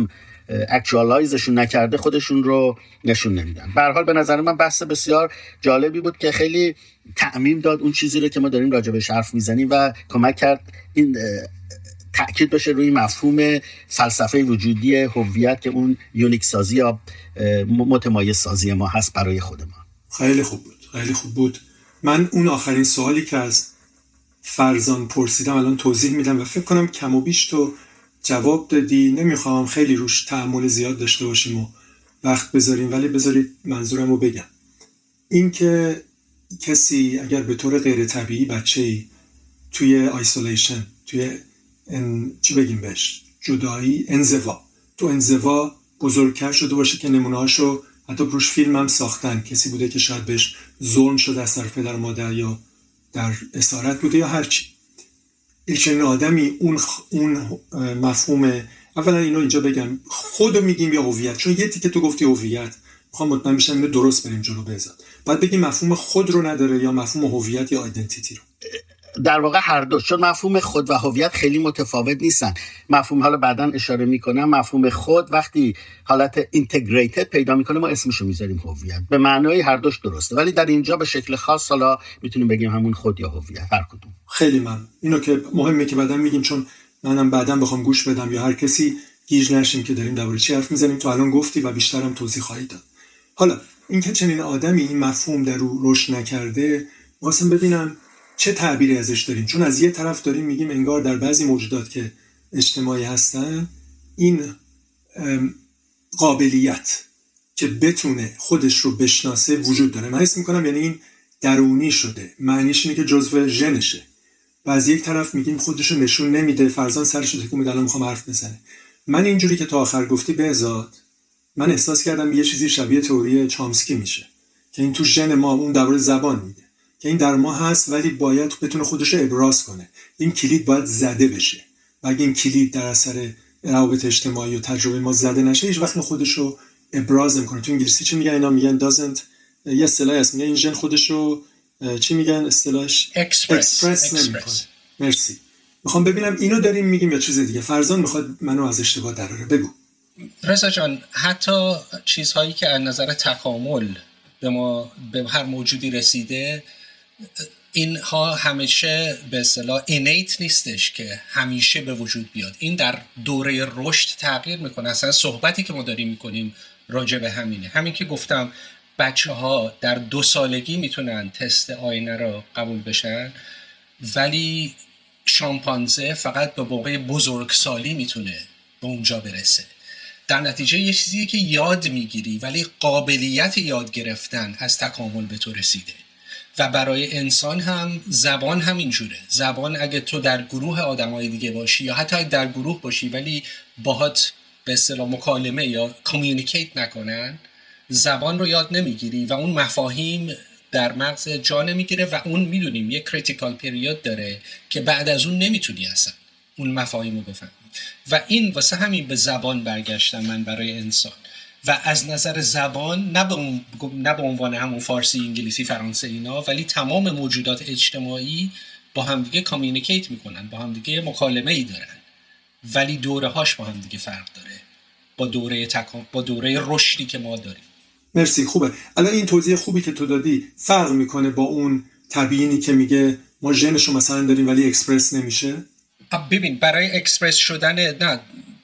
اکچوالایزشون نکرده خودشون رو نشون نمیدن. به هر حال به نظر من بحث بسیار جالبی بود که خیلی تعمیم داد اون چیزی رو که ما داریم راجع بهش حرف میزنیم و کمک کرد این تأکید بشه روی مفهوم فلسفه وجودی هویت که اون یونیک سازی یا متمایز سازی ما هست برای خود ما. خیلی خوب بود، خیلی خوب بود. من اون آخرین سوالی که از فرزان پرسیدم الان توضیح میدم و فکر کنم کم و بیش تو جواب دادی. نمیخوام خیلی روش تأمل زیاد داشته باشیم و وقت بذاریم، ولی بذارید منظورم رو بگم. این که کسی اگر به طور غیر طبیعی بچه‌ای توی آیسولیشن، توی ان... چی بگیم بهش، جدایی، انزوا، تو انزوا بزرگتر شده باشه که نمونه‌هاشو حتی روش فیلم هم ساختن، کسی بوده که شاید بهش ظلم شده از طرف پدر مادر یا در اسارت بوده یا هرچی. یک چنین آدمی اون خ... اون مفهوم، اولا اینو اینجا بگم، خودو میگیم یا هویت، چون یه تیکه تو گفتی هویت، میخوام مطمئن بشم اینو درست بریم جلو بزاد. بعد بگیم مفهوم خود رو نداره یا مفهوم هویت یا آیدنتیتی رو. در واقع هر دو، چون مفهوم خود و هویت خیلی متفاوت نیستن. مفهوم، حالا بعداً اشاره میکنم، مفهوم خود وقتی حالت اینتگریتد پیدا میکنه ما اسمشو میذاریم هویت. به معنای هر دوش درسته، ولی در اینجا به شکل خاص حالا میتونیم بگیم همون خود یا هویت، هر کدوم. خیلی ممنون. اینو که مهمه که بعداً میگیم، چون منم بعداً بخوام گوش بدم یا هر کسی گیج نشیم که داریم درباره چی حرف میزنیم. تو الان گفتی و بیشترم توضیح خواهی داد. حالا اینکه چنین آدمی این مفهوم در رو رشد نکرده، واسه ببینم چه تعبیری ازش داریم. چون از یه طرف داریم میگیم انگار در بعضی موجودات که اجتماعی هستن این قابلیت که بتونه خودش رو بشناسه وجود داره. من حس میکنم یعنی این درونی شده، معنیش اینه که جزو ژنشه. و از یک طرف میگیم خودش رو نشون نمیده، فرزان سرش رو تکون میده. الان میخوام حرف بزنه. من اینجوری که تا آخر گفتی بهزاد، من احساس کردم یه چیزی شبیه تئوری چامسکی میشه که این تو ژن ما اون درباره زبان میگه که این در ما هست ولی باید بتونه خودش رو ابراز کنه. این کلید باید زده بشه و اگه این کلید در اثر روابط اجتماعی و تجربه ما زده نشه هیچ وقت خودش رو ابراز نمیکنه. تو انگلیسی چی میگن اینا؟ میگن doesn't، یه اصطلاحی هست میگن این ژن خودش رو چی میگن اصطلاحش؟ اکسپرس نمیکنه. مرسی. میخوام ببینم اینو داریم میگیم یا چیز دیگه. فرزان میخواد منو از اشتباه دراره. بگو. رضا جان، حتی چیزهایی که از نظر تکامل به ما به هر موجودی رسیده، اینها همیشه به اصطلاح اینیت نیستش که همیشه به وجود بیاد. این در دوره رشد تغییر میکنه. اصلا صحبتی که ما داریم میکنیم راجع به همینه. همین که گفتم بچه ها در دو سالگی میتونن تست آینه رو قبول بشن، ولی شامپانزه فقط به موقع بزرگسالی میتونه به اونجا برسه. در نتیجه یه چیزی که یاد میگیری، ولی قابلیت یاد گرفتن از تکامل به تو رسیده. و برای انسان هم زبان همین جوره. زبان اگه تو در گروه آدمای دیگه باشی یا حتی در گروه باشی ولی باهات به اصطلاح مکالمه یا کامیونیکیت نکنن، زبان رو یاد نمیگیری و اون مفاهیم در مغز جا نمیگیره و اون میدونیم یک کریتیکال پیریود داره که بعد از اون نمیتونی اصلا اون مفاهیم رو بفهمی. و این واسه همین به زبان برگشتم من برای انسان. و از نظر زبان نه به نه به عنوان همون فارسی، انگلیسی، فرانسه اینا، ولی تمام موجودات اجتماعی با همدیگه کامیونیکیت میکنن، با همدیگه مکالمه ای دارن، ولی دوره هاش با همدیگه فرق داره با دوره تکام با دوره رشدی که ما داریم. مرسی، خوبه. الان این توضیح خوبی که تو دادی فرق میکنه با اون تبیینی که میگه ما ژنشو مثلا داریم ولی اکسپرس نمیشه. ببین، برای اکسپرس شدن نه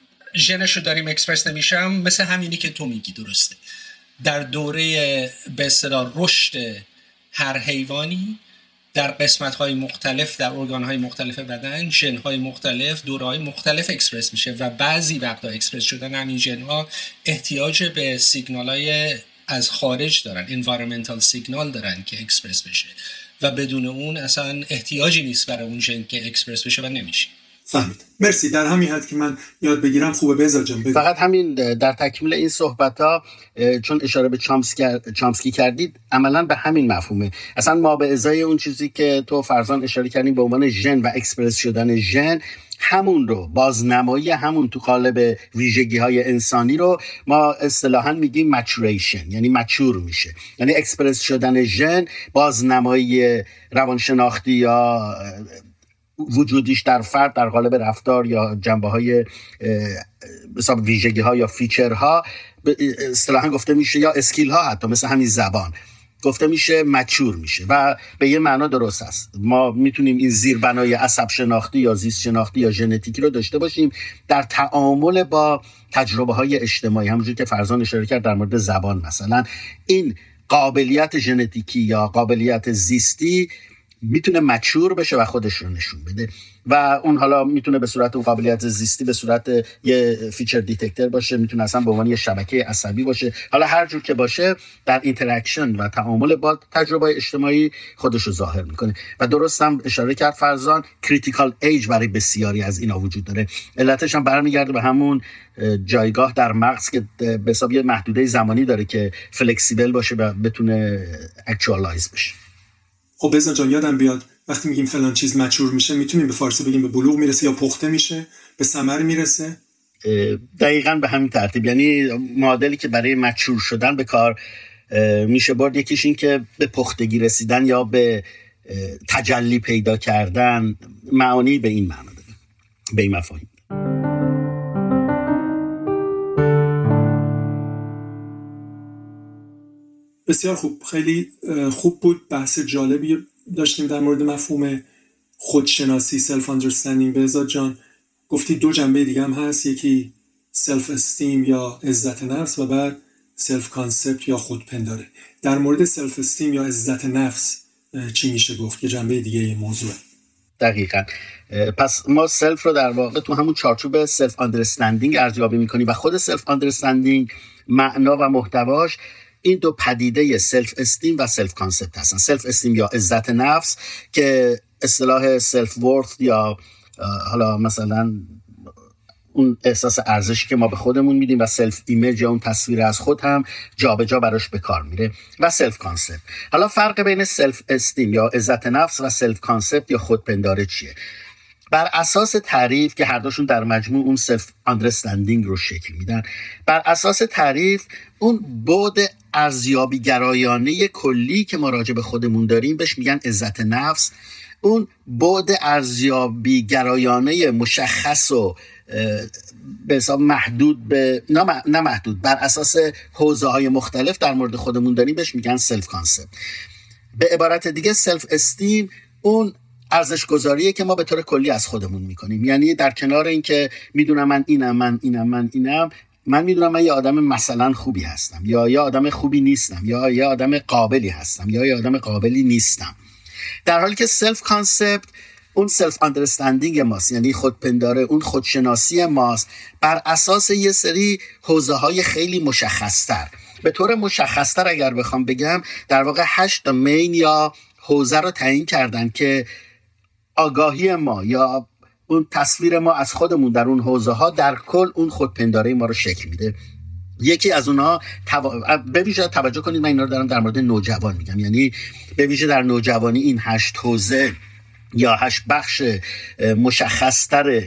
ژنشو داریم اکسپرس نمیشم، مثل همینی که تو میگی درسته. در دوره به اصطلاح رشد هر حیوانی در قسمت‌های مختلف، در ارگان‌های مختلف بدن، ژن‌های مختلف دوره‌های مختلف اکسپرس میشه و بعضی وقتا اکسپرس شدن همین ژن‌ها احتیاج به سیگنال‌های از خارج دارن، انوایرمنتال سیگنال دارن که اکسپرس بشه و بدون اون اصلا احتیاجی نیست برای اون ژن که اکسپرس بشه و نمیشه. فهمید. مرسی. در همین حد که من یاد بگیرم خوبه. بهزاد جان بگو. فقط همین در تکمیل این صحبت‌ها، چون اشاره به چامسکی چامسکی کردید، عملاً به همین مفهومه. اصلا ما به ازای اون چیزی که تو فرزان اشاره کردیم به عنوان ژن و اکسپرس شدن ژن، همون رو بازنمایی همون تو قالب ویژگی‌های انسانی رو ما اصطلاحاً میگیم مچوریشن، یعنی مچور میشه. یعنی اکسپرس شدن ژن بازنمایی روانشناختی یا وجودیش در فرد در قالب رفتار یا جنبه‌های مثلا ویژگی‌ها یا فیچرها اصطلاحاً گفته میشه، یا اسکیل‌ها حتی مثل همین زبان گفته میشه مچور میشه و به یه معنا درست است. ما میتونیم این زیربنای عصب شناختی یا زیست شناختی یا ژنتیکی رو داشته باشیم در تعامل با تجربه های اجتماعی، همونجوری که فرزان اشاره کرد در مورد زبان مثلا این قابلیت ژنتیکی یا قابلیت زیستی میتونه مچور بشه و خودش رو نشون بده و اون حالا میتونه به صورت اون قابلیت زیستی به صورت یه فیچر دیتکتر باشه، میتونه اصلا به عنوان یه شبکه عصبی باشه، حالا هر جور که باشه در اینتراکشن و تعامل با تجربه اجتماعی خودش رو ظاهر میکنه. و درست هم اشاره کرد فرزان کریتیکال ایج برای بسیاری از اینا وجود داره. علتش هم برمیگرده به همون جایگاه در مغز که به حساب یه محدوده زمانی داره که فلکسیبل باشه و بتونه اکچوالایز بشه. خب بزن جان یادم بیاد وقتی میگیم فلان چیز مچور میشه میتونیم به فارسی بگیم به بلوغ میرسه یا پخته میشه، به ثمر میرسه؟ دقیقاً به همین ترتیب. یعنی معادلی که برای مچور شدن به کار میشه برد یکیش این که به پختگی رسیدن یا به تجلی پیدا کردن، معانی به این معنا داره، به این مفاهیم. بسیار خوب، خیلی خوب بود. بحث جالبی داشتیم در مورد مفهوم خودشناسی، سلف اندرستندینگ. بهزاد جان گفتی دو جنبه دیگه هم هست، یکی سلف استیم یا عزت نفس و بعد سلف کانسپت یا خودپنداره. در مورد سلف استیم یا عزت نفس چی میشه گفت که جنبه دیگه این موضوع؟ دقیقاً. پس ما سلف رو در واقع تو همون چارچوب سلف اندرستندینگ ارزیابی میکنیم و خود سلف اندرستندینگ معنا و محتواش این دو پدیده سلف استیم و سلف کانسپت هستن. سلف استیم یا عزت نفس که اصطلاح سلف ورث یا حالا مثلا اون احساس ارزشی که ما به خودمون میدیم و سلف ایمیج یا اون تصویر از خود هم جابجا جا براش به کار میره و سلف کانسپت. حالا فرق بین سلف استیم یا عزت نفس و سلف کانسپت یا خودپنداره چیه؟ بر اساس تعریف که هر دوشون در مجموع اون سلف اندرستندینگ رو شکل میدن، بر اساس تعریف اون بعد ارزیابی گرایانه کلی که ما راجع به خودمون داریم بهش میگن عزت نفس. اون بعد ارزیابی گرایانه مشخص و به حساب محدود به نه محدود بر اساس حوزه‌های مختلف در مورد خودمون داریم بهش میگن سلف کانسپت. به عبارت دیگه سلف استیم اون ارزش گذاریه که ما به طور کلی از خودمون میکنیم. یعنی در کنار این که میدونم من اینم من اینم من اینم من میدونم من یه آدم مثلا خوبی هستم یا یه آدم خوبی نیستم یا یه آدم قابلی هستم یا یه آدم قابلی نیستم. در حالی که سلف کانسپت اون سلف اندرستندینگ ماست، یعنی خودپنداره، اون خودشناسی ماست بر اساس یه سری حوزه‌های خیلی مشخص‌تر. به طور مشخص‌تر اگر بخوام بگم در واقع هشت مین یا حوزه رو تعیین کردن که آگاهی ما یا اون تصویر ما از خودمون در اون حوزه ها در کل اون خودپنداره ما رو شکل میده. یکی از اونها تو... به ویژه توجه کنید من اینا رو دارم در مورد نوجوان میگم، یعنی به ویژه در نوجوانی این هشت حوزه یا هشت بخش مشخصتر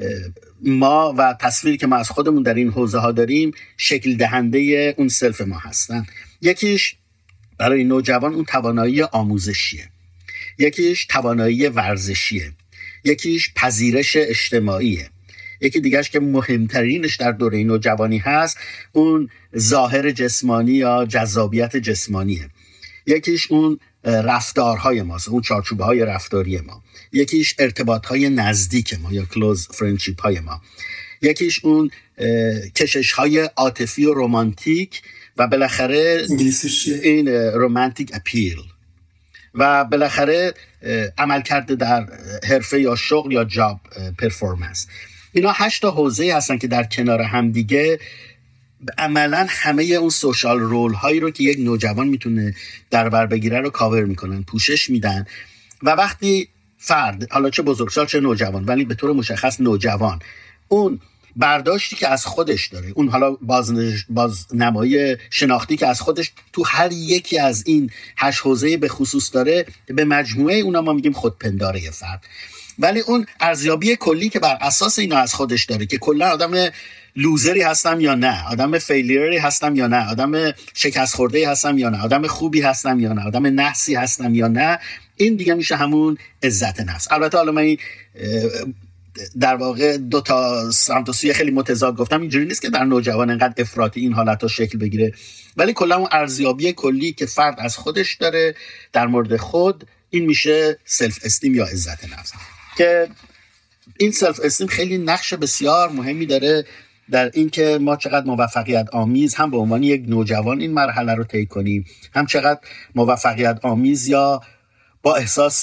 ما و تصویری که ما از خودمون در این حوزه ها داریم شکل دهنده اون سلف ما هستن. یکیش برای نوجوان اون توانایی آموزشیه، یکیش توانایی ورزشیه، یکیش پذیرش اجتماعیه، یکی دیگرش که مهمترینش در دوره نوجوانی هست اون ظاهر جسمانی یا جذابیت جسمانیه، یکیش اون رفتارهای ماست، اون چارچوبهای رفتاری ما، یکیش ارتباطهای نزدیک ما یا کلوز فرندشیپ های ما، یکیش اون کششهای عاطفی و رمانتیک و بالاخره این رومانتیک اپیل و بالاخره عمل کرده در حرفه یا شغل یا جاب پرفورمنس. اینا هشت تا حوزه هستن که در کنار هم دیگه عملا همه اون سوشال رول هایی رو که یک نوجوان میتونه در بر بگیره رو کاور میکنن، پوشش میدن. و وقتی فرد حالا چه بزرگسال چه نوجوان ولی به طور مشخص نوجوان اون برداشتی که از خودش داره، اون حالا باز بازنمایی شناختی که از خودش تو هر یکی از این هشت حوزه به خصوص داره، به مجموعه اونا ما میگیم خودپنداره فرد. ولی اون ارزیابی کلی که بر اساس اینا از خودش داره که کلا آدم لوزری هستم یا نه، آدم فیلیری هستم یا نه، آدم شکست خورده‌ای هستم یا نه، آدم خوبی هستم یا نه، آدم نحسی هستم یا نه، این دیگه میشه همون عزت نفس. البته حالا من این در واقع دو تا سمت و سوی خیلی متضاد گفتم، اینجوری نیست که در نوجوان انقدر افراطی این حالت‌ها شکل بگیره، ولی کلا اون ارزیابی کلی که فرد از خودش داره در مورد خود، این میشه سلف استیم یا عزت نفس. که این سلف استیم خیلی نقش بسیار مهمی داره در این که ما چقدر موفقیت آمیز هم به عنوان یک نوجوان این مرحله رو طی کنیم، هم چقدر موفقیت آمیز یا با احساس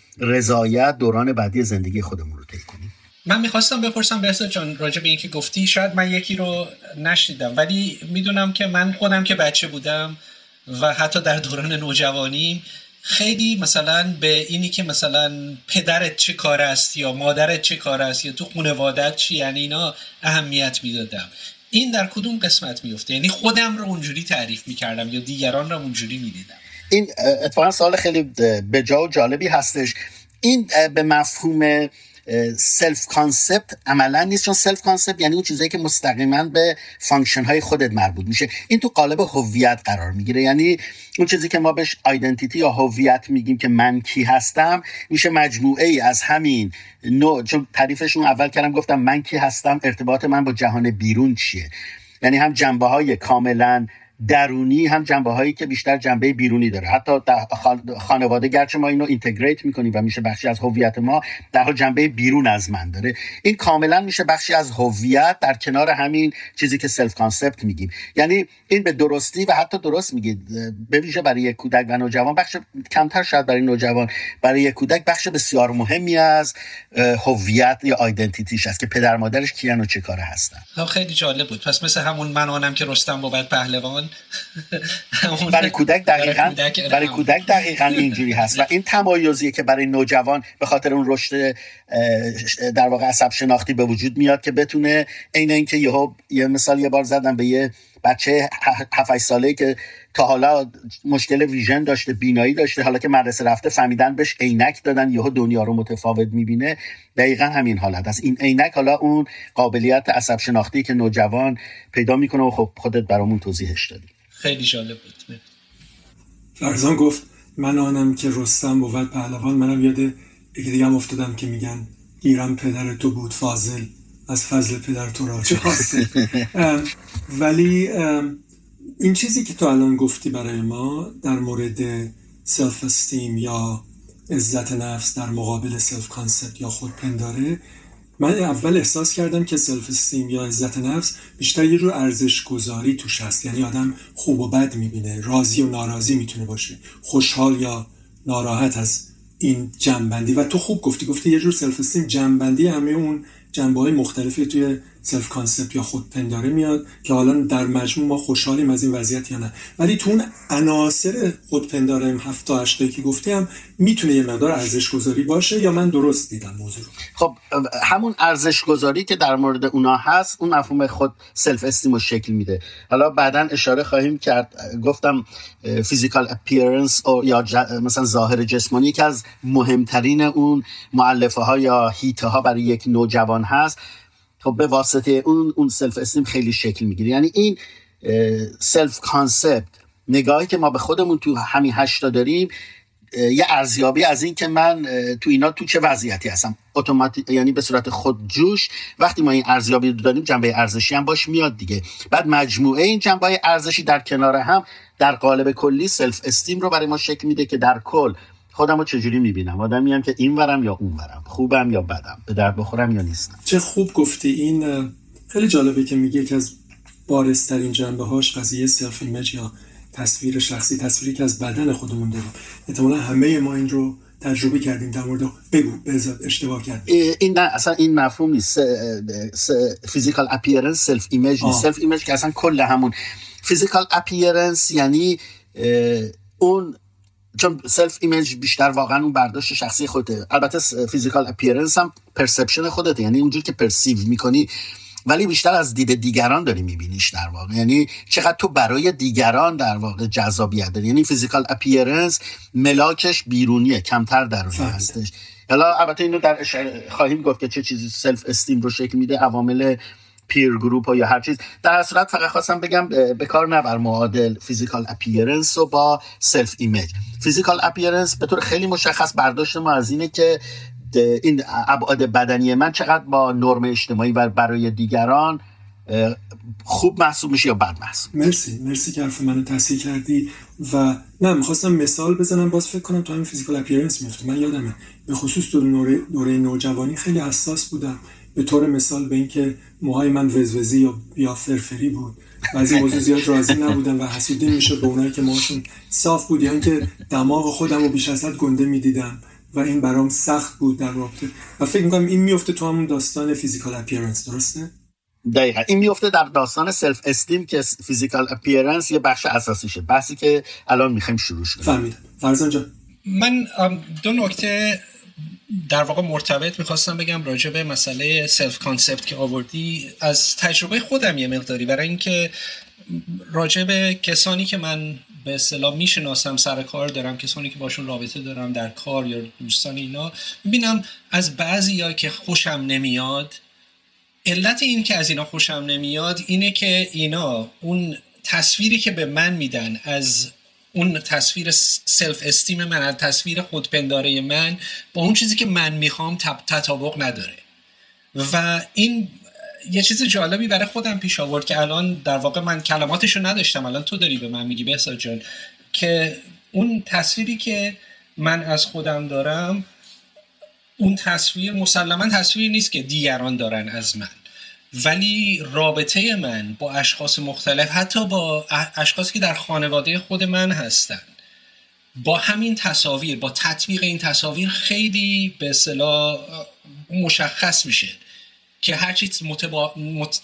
رضایت دوران بعدی زندگی خودمون رو طی کنیم. من میخواستم بپرسم بهزاد جان راجع به این که گفتی، شاید من یکی رو نشنیدم ولی میدونم که من خودم که بچه بودم و حتی در دوران نوجوانی خیلی مثلا به اینی که مثلا پدرت چه کار است یا مادرت چه کار است یا تو خانواده‌ات چی، یعنی اینا اهمیت میدادم. این در کدوم قسمت میفته؟ یعنی خودم رو اونجوری تعریف میکردم یا دیگران رو اونجوری میدیدم؟ این اتفاقا سوال خیلی بجا و جالبی هستش. این به مفهوم سلف کانسپت عملا نیست، چون سلف کانسپت یعنی اون چیزایی که مستقیما به فانکشن های خودت مربوط میشه. این تو قالب هویت قرار میگیره، یعنی اون چیزی که ما بهش آیدنتیتی یا هویت میگیم که من کی هستم، میشه مجموعه ای از همین نوع. چون تعریفشون اول کردم گفتم من کی هستم، ارتباط من با جهان بیرون چیه، یعنی هم جنبه های کاملا درونی هم جنبه هایی که بیشتر جنبه بیرونی داره. حتی در خانواده گرچه ما اینو اینتگریت میکنیم و میشه بخشی از هویت ما، در حال جنبه بیرون از من داره. این کاملا میشه بخشی از هویت در کنار همین چیزی که سلف کانسپت میگیم. یعنی این به درستی و حتی درست میگید به ویژه برای یک کودک و نوجوان، بخش کمتر شاید برای نوجوان، برای یک کودک بخش بسیار مهمی از هویت یا آیدنتیتیش است که پدر مادرش کیان و چه کاره هستن. خیلی جالب بود. پس مثل همون منانم که رستم بود پهلوان برای کودک دقیقاً برای کودک دقیقاً اینجوری هست. و این تمایزیه که برای نوجوان به خاطر اون رشد در واقع عصب شناختی به وجود میاد که بتونه عین اینکه یهو یه مثال یه بار زدم به یه بچه هفت هشت ساله‌ای که تا حالا مشکل ویژن داشته، بینایی داشته، حالا که مدرسه رفته فهمیدن بهش عینک دادن، یهو دنیا رو متفاوت میبینه. دقیقاً همین حالت است. این عینک حالا اون قابلیت عصب شناختی که نوجوان پیدا میکنه و خب خودت برامون توضیحش دادی. خیلی جالب بود. فرزان گفت من آنم که رستم بود پهلوان، منم یاد یکی دیگه هم افتادم که میگن گیرم پدر تو بود فاضل، از فضل پدر تو را چه حاصل. ولی این چیزی که تو الان گفتی برای ما در مورد سلف استیم یا عزت نفس در مقابل سلف کانسپت یا خودپنداره، من اول احساس کردم که سلف استیم یا عزت نفس بیشتر یه جور ارزش گذاری توش هست. یعنی آدم خوب و بد میبینه، راضی و ناراضی میتونه باشه، خوشحال یا ناراحت از این جنبندی. و تو خوب گفتی گفتی یه جور سلف استیم جنبندی همه اون جنبه‌های مختلفی توی سلف کانسپت یا خودپنداره میاد که حالا در مجموع ما خوشحالیم از این وضعیت یا نه. ولی تو اون عناصر خودپنداره هفت تا هشت که گفتیم میتونه یه مقدار ارزش گذاری باشه، یا من درست دیدم موضوع رو؟ خب همون ارزش گذاری که در مورد اونا هست اون مفهوم خود سلف استیم رو شکل میده. حالا بعداً اشاره خواهیم کرد. گفتم فیزیکال اپیرنس یا ج... مثلا ظاهر جسمانی که از مهمترین اون مؤلفه ها یا هیته ها برای یک نوجوان هست. خب به واسطه اون اون سلف استیم خیلی شکل میگیره. یعنی این سلف کانسپت، نگاهی که ما به خودمون تو همین هشتا داریم، یه ارزیابی از این که من تو اینا تو چه وضعیتی هستم، اتوماتیک یعنی به صورت خودجوش وقتی ما این ارزیابی رو داریم جنبه ارزشی هم باش میاد دیگه. بعد مجموعه این جنبه ارزشی در کنار هم در قالب کلی سلف استیم رو برای ما شکل میده که در کل خودم رو چجوری میبینم، آدمی هم که این ورم یا اون ورم، خوبم یا بدم، به درد بخورم یا نیستم. چه خوب گفتی. این خیلی جالبه که میگه که از بارزترین جنبه هاش قضیه سلف ایمیج یا تصویر شخصی، تصویری که از بدن خودمون داریم. احتمالا همه ما این رو تجربه کردیم. در مورد بگو بذات اشتباه کردیم. این نه اصلا این مفهوم نیست. فیزیکال اپیرنس سلف ایمیج نیست. سلف ایمیج که اصلا کل همون فیزیکال اپیرنس یعنی اون، چون سلف ایمیج بیشتر واقعا اون برداشت شخصی خودته. البته فیزیکال اپیرنس هم پرسپشن خودته، یعنی اونجور که پرسیو میکنی، ولی بیشتر از دید دیگران داری میبینیش در واقع. یعنی چقدر تو برای دیگران در واقع جذابیت داری. یعنی فیزیکال اپیرنس ملاکش بیرونیه، کمتر درونی هستش. حالا البته اینو در خواهیم گفت که چه چیزی سلف استیم رو شکل میده، عوامل پیر گروپ یا هر چیز. در صورت فقط خواستم بگم به کار نبر معادل فیزیکال اپیرنس و با سلف ایمیج. فیزیکال اپیرنس به طور خیلی مشخص برداشت ما از اینه که این ابعاد بدنی من چقدر با نرم اجتماعی و برای دیگران خوب محسوب میشه یا بد محسوب. مرسی مرسی که حرف منو تصحیح کردی. و نه میخواستم مثال بزنم، باز فکر کنم تو همین فیزیکال اپیرنس میفته. من یادمه به خصوص تو دوره دوره نوجوانی خیلی حساس بودم، به طور مثال به این که موهای من وزوزی یا یا فرفری بود. بعضی موضوع زیاد راضی نبودم و حسودی میشد به اونایی که موهاشون صاف بود، یا اینکه دماغ خودم رو بیش از حد گنده میدیدم و این برام سخت بود در رابطه. و فکر می‌کنم این میفته تو همون داستان فیزیکال اپیرنس، درسته؟ دقیقاً این میفته در داستان سلف استیم که فیزیکال اپیرنس یه بخش اساسیشه، بحثی که الان میخوایم شروع کنیم. فهمیدم. فرزان جان، من دو نکته در واقع مرتبط میخواستم بگم راجع به مسئله سلف کانسپت که آوردی از تجربه خودم یه مقداری، برای اینکه راجع به کسانی که من به اصطلاح میشناسم، سر کار دارم، کسانی که باشون رابطه دارم در کار یا دوستان اینا، میبینم از بعضیا که خوشم نمیاد. علت این که از اینا خوشم نمیاد اینه که اینا اون تصویری که به من میدن از اون تصویر سلف استیم من، از تصویر خودپنداره من با اون چیزی که من میخوام تطابق نداره. و این یه چیز جالبی برای خودم پیش آورد که الان در واقع من کلماتشو نداشتم، الان تو داری به من میگی بهزاد جان، که اون تصویری که من از خودم دارم، اون تصویر مسلماً تصویری نیست که دیگران دارن از من، ولی رابطه من با اشخاص مختلف، حتی با اشخاصی که در خانواده خود من هستن، با همین تصاویر، با تطبیق این تصاویر خیلی به اصطلاح مشخص میشه که هرچی متبا... مت...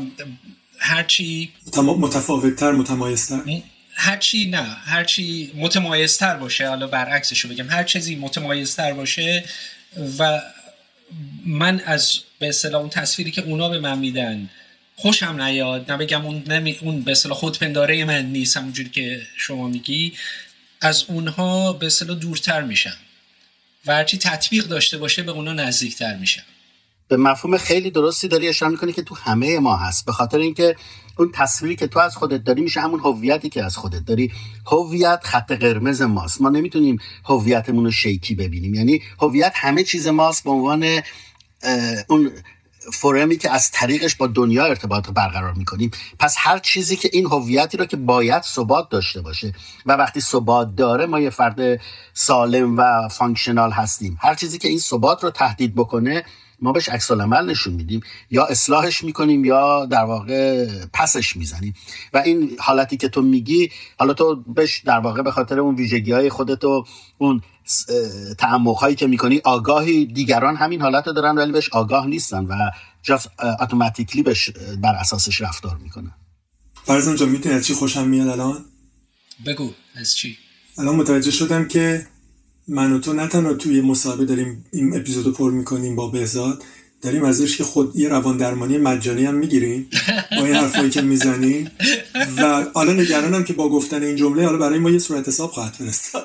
هرچی متفاوت‌تر، متمایزتر، هرچی نه هرچی متمایزتر باشه، حالا برعکسشو بگم، هر چیزی متمایزتر باشه و من از به اصطلاح اون تصویری که اونا به من میدن خوشم نیاد، نبگم اون نمی... اون به اصطلاح خودپنداره من نیست، همونجوری که شما میگی، از اونها به اصطلاح دورتر میشم و هرچی تطبیق داشته باشه به اونا نزدیکتر میشم. به مفهوم خیلی درستی داری اشاره میکنی که تو همه ما هست، به خاطر اینکه اون تصویری که تو از خودت داری میشه همون هویتی که از خودت داری. هویت خط قرمز ماست، ما نمیتونیم هویتمون رو شیکی ببینیم، یعنی هویت همه چیز ماست به عنوان اون فرمی که از طریقش با دنیا ارتباط رو برقرار میکنیم. پس هر چیزی که این هویتی رو که باید ثبات داشته باشه و وقتی ثبات داره ما یه فرد سالم و فانکشنال هستیم، هر چیزی که این ثبات رو تهدید بکنه ما بهش عکس العمل نشون میدیم، یا اصلاحش میکنیم یا در واقع پسش میزنیم. و این حالتی که تو میگی، حالا تو بهش در واقع به خاطر اون ویژگی‌های خودت و اون تعمق‌هایی که میکنی آگاهی، دیگران همین حالت رو دارن ولی بهش آگاه نیستن و جاست اتوماتیکلی بهش بر اساسش رفتار میکنن. فرزان جان میتونی از چی خوشم میاد الان؟ بگو از چی؟ الان متوجه شدم که من و تو نه تنها توی مصاحبه داریم این اپیزودو پر میکنیم با بهزاد، داریم ازش که خود یه روان درمانی مجانی هم میگیریم با این حرفایی که میزنیم و حالا نگرانم که با گفتن این جمله حالا برای ما یه صورت حساب خواهد فرستاد.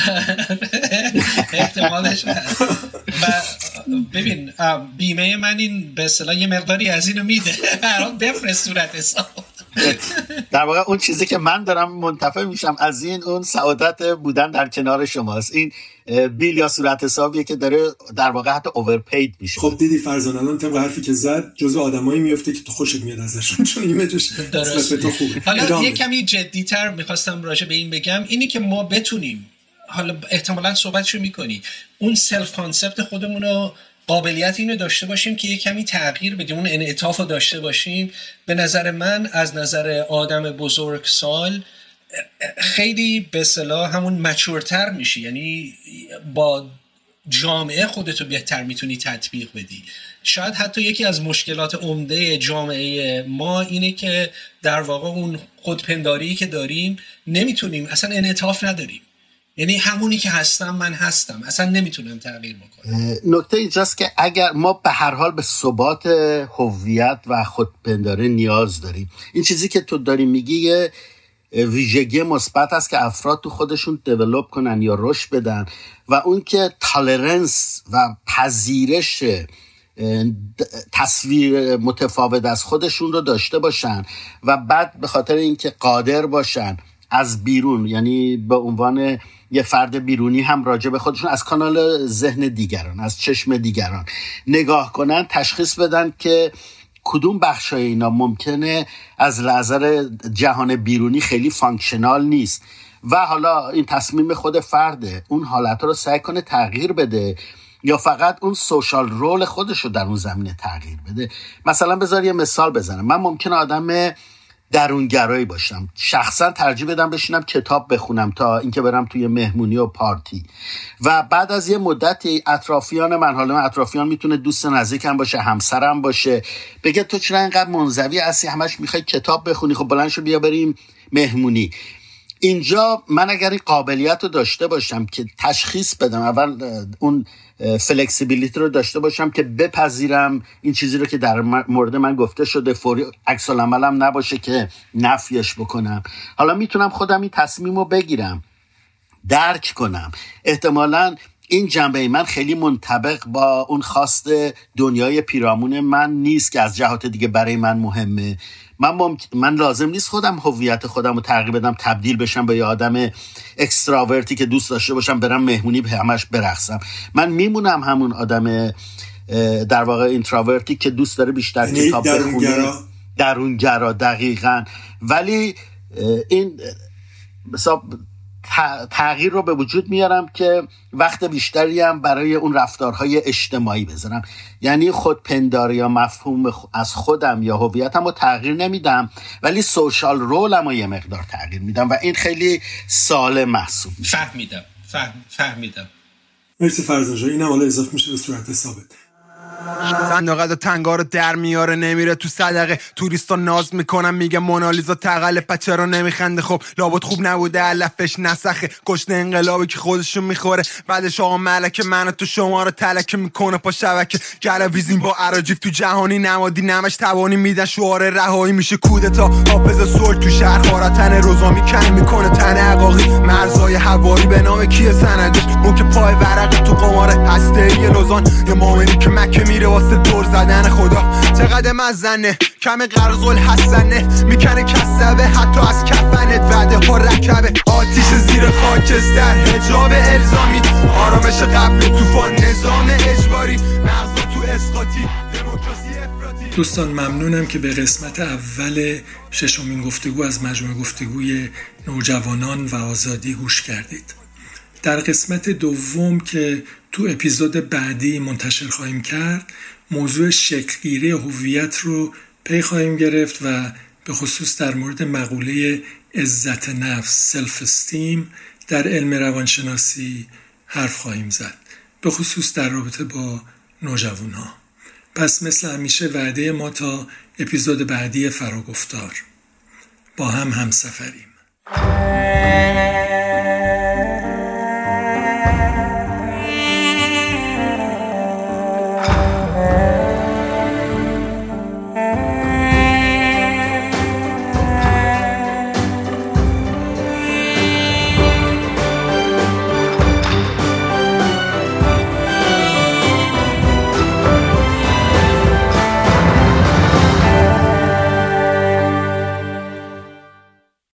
احتمالش هست. و ببین بیمه من این به اصطلاح یه مقداری از اینو میده، برام بفرست صورت حساب. در واقع اون چیزی که من دارم منتفع میشم از این اون سعادت بودن در کنار شماست. این بیل یا صورت حسابیه که داره در واقع حتی اوورپید میشه. خب دیدی فرزان الان طبق حرفی که زد جزو آدمایی میفته که تو خوشت میاد ازشون، چون ایمیجش نسبت تو خوبه. حالا یه کمی جدی‌تر میخواستم راجع به این بگم، اینی که ما بتونیم، حالا احتمالاً صحبتشو میکنی، اون سلف کانسپت خودمون رو، قابلیت اینو داشته باشیم که یه کمی تغییر بدیم، اون انعطاف رو داشته باشیم. به نظر من از نظر آدم بزرگسال خیلی به اصطلاح همون مچورتر میشی، یعنی با جامعه خودتو بهتر میتونی تطبیق بدی. شاید حتی یکی از مشکلات عمده جامعه ما اینه که در واقع اون خودپنداری که داریم نمیتونیم، اصلا انعطاف نداریم، یعنی همونی که هستم من هستم، اصلا نمیتونم تغییر بکنم. نکته اینجاست که اگر ما به هر حال به ثبات هویت و خودپنداری نیاز داریم، این چیزی که تو داری میگی یه ویژگی مثبت است که افراد تو خودشون دیولپ کنن یا رشد بدن، و اون که تالرنس و پذیرش نسبت به تغییر و تغییرات، این چیزی که تو داری میگی یه ویژگی مثبت است که افراد تو خودشون دیولپ کنن یا رشد بدن، و اون که تالرنس و پذیرش نسبت به تغییر و تغییرات، این چیزی که تو داری میگی یه ویژگی مثبت است که افراد تو خودشون دیولپ کنن یا رشد بدن، و اون که تصویر متفاوت از خودشون رو داشته باشن و بعد به خاطر اینکه قادر باشن از بیرون، یعنی به عنوان یه فرد بیرونی هم راجع به خودشون از کانال ذهن دیگران، از چشم دیگران نگاه کنن، تشخیص بدن که کدوم بخشای اینا ممکنه از نظر جهان بیرونی خیلی فانکشنال نیست و حالا این تصمیم خود فرده اون حالت رو سعی کنه تغییر بده یا فقط اون سوشال رول خودش رو در اون زمینه تغییر بده. مثلا بذار یه مثال بزنم. من ممکنه آدم درونگرایی باشم، شخصا ترجیح بدم بشینم کتاب بخونم تا اینکه برم توی مهمونی و پارتی و بعد از یه مدتی اطرافیان من، حالا من اطرافیان میتونه دوست نزدیکم باشه، همسرم باشه، بگه تو چرا اینقدر منزوی هستی، همش میخوای کتاب بخونی، خب بلند شو بیا بریم مهمونی. اینجا من اگر این قابلیت رو داشته باشم که تشخیص بدم، اول اون فلکسیبیلیتی رو داشته باشم که بپذیرم این چیزی رو که در مورد من گفته شده، فوری عکس العملم نباشه که نفیش بکنم، حالا میتونم خودم این تصمیم رو بگیرم، درک کنم. احتمالاً این جنبه من خیلی منطبق با اون خواست دنیای پیرامون من نیست که از جهات دیگه برای من مهمه. من ممکن... من لازم نیست خودم هویت خودم رو تغییر بدم، تبدیل بشم به یه آدم اکستراورتی که دوست داشته باشم برم مهمونی به همش برقصم. من میمونم همون آدم در واقع اینتراورتی که دوست داره بیشتر کتاب بخونه، درونگرا. دقیقاً. ولی این مثلا تغییر رو به وجود میارم که وقت بیشتری هم برای اون رفتارهای اجتماعی بذارم، یعنی خودپنداری یا مفهوم از خودم یا هویتم رو تغییر نمیدم ولی سوشال رولم رو یه مقدار تغییر میدم و این خیلی سالم محسوب میشه. فهمیدم فهم فهمیدم مرسی فرزان جان. اینم حالا اضافه میشه به صورت ثابت. صندوقت و تنگا رو در میاره نمیره تو صدقه، توریستا ناز میکنن میگه مونالیزا تقله، پچه رو نمیخنده، خب لابد خوب نبوده علفش نسخه، کشته انقلابی که خودشون میخوره، بعدش آقا ملکه منو تو شما رو تلکه میکنه پا شبکه، گلویزین با عراجیف تو جهانی نمادی نمش توانی میدن شعار رهایی میشه کودتا، حافظ صلح تو شهر خارتن روزا میکنه میکنه تن عقاقی، مرزای هوایی به نام کیه سندش، اون که پای ورق تو قمار هسته‌ای لوزان، یه مومنی که مکه میره واسه دور زدن خدا، چقدر مزنه کم قرض الحسنه، میکنه کسبه حتی از کفنت، وعده ها رکبه آتیش زیر خاکستر، حجاب الزامی، آرامش قبل طوفان، نظام اجباری، مغزا تو اسقاطی، دموکراسی افراطی. دوستان ممنونم که به قسمت اول ششمین گفتگو از مجموعه گفتگوی نوجوانان و آزادی گوش کردید. در قسمت دوم که تو اپیزود بعدی منتشر خواهیم کرد، موضوع شکل‌گیری هویت رو پی خواهیم گرفت و به خصوص در مورد مقوله عزت نفس، سلف استیم در علم روانشناسی حرف خواهیم زد، به خصوص در رابطه با نوجوان‌ها. پس مثل همیشه وعده ما تا اپیزود بعدی فراگفتار، با هم همسفریم.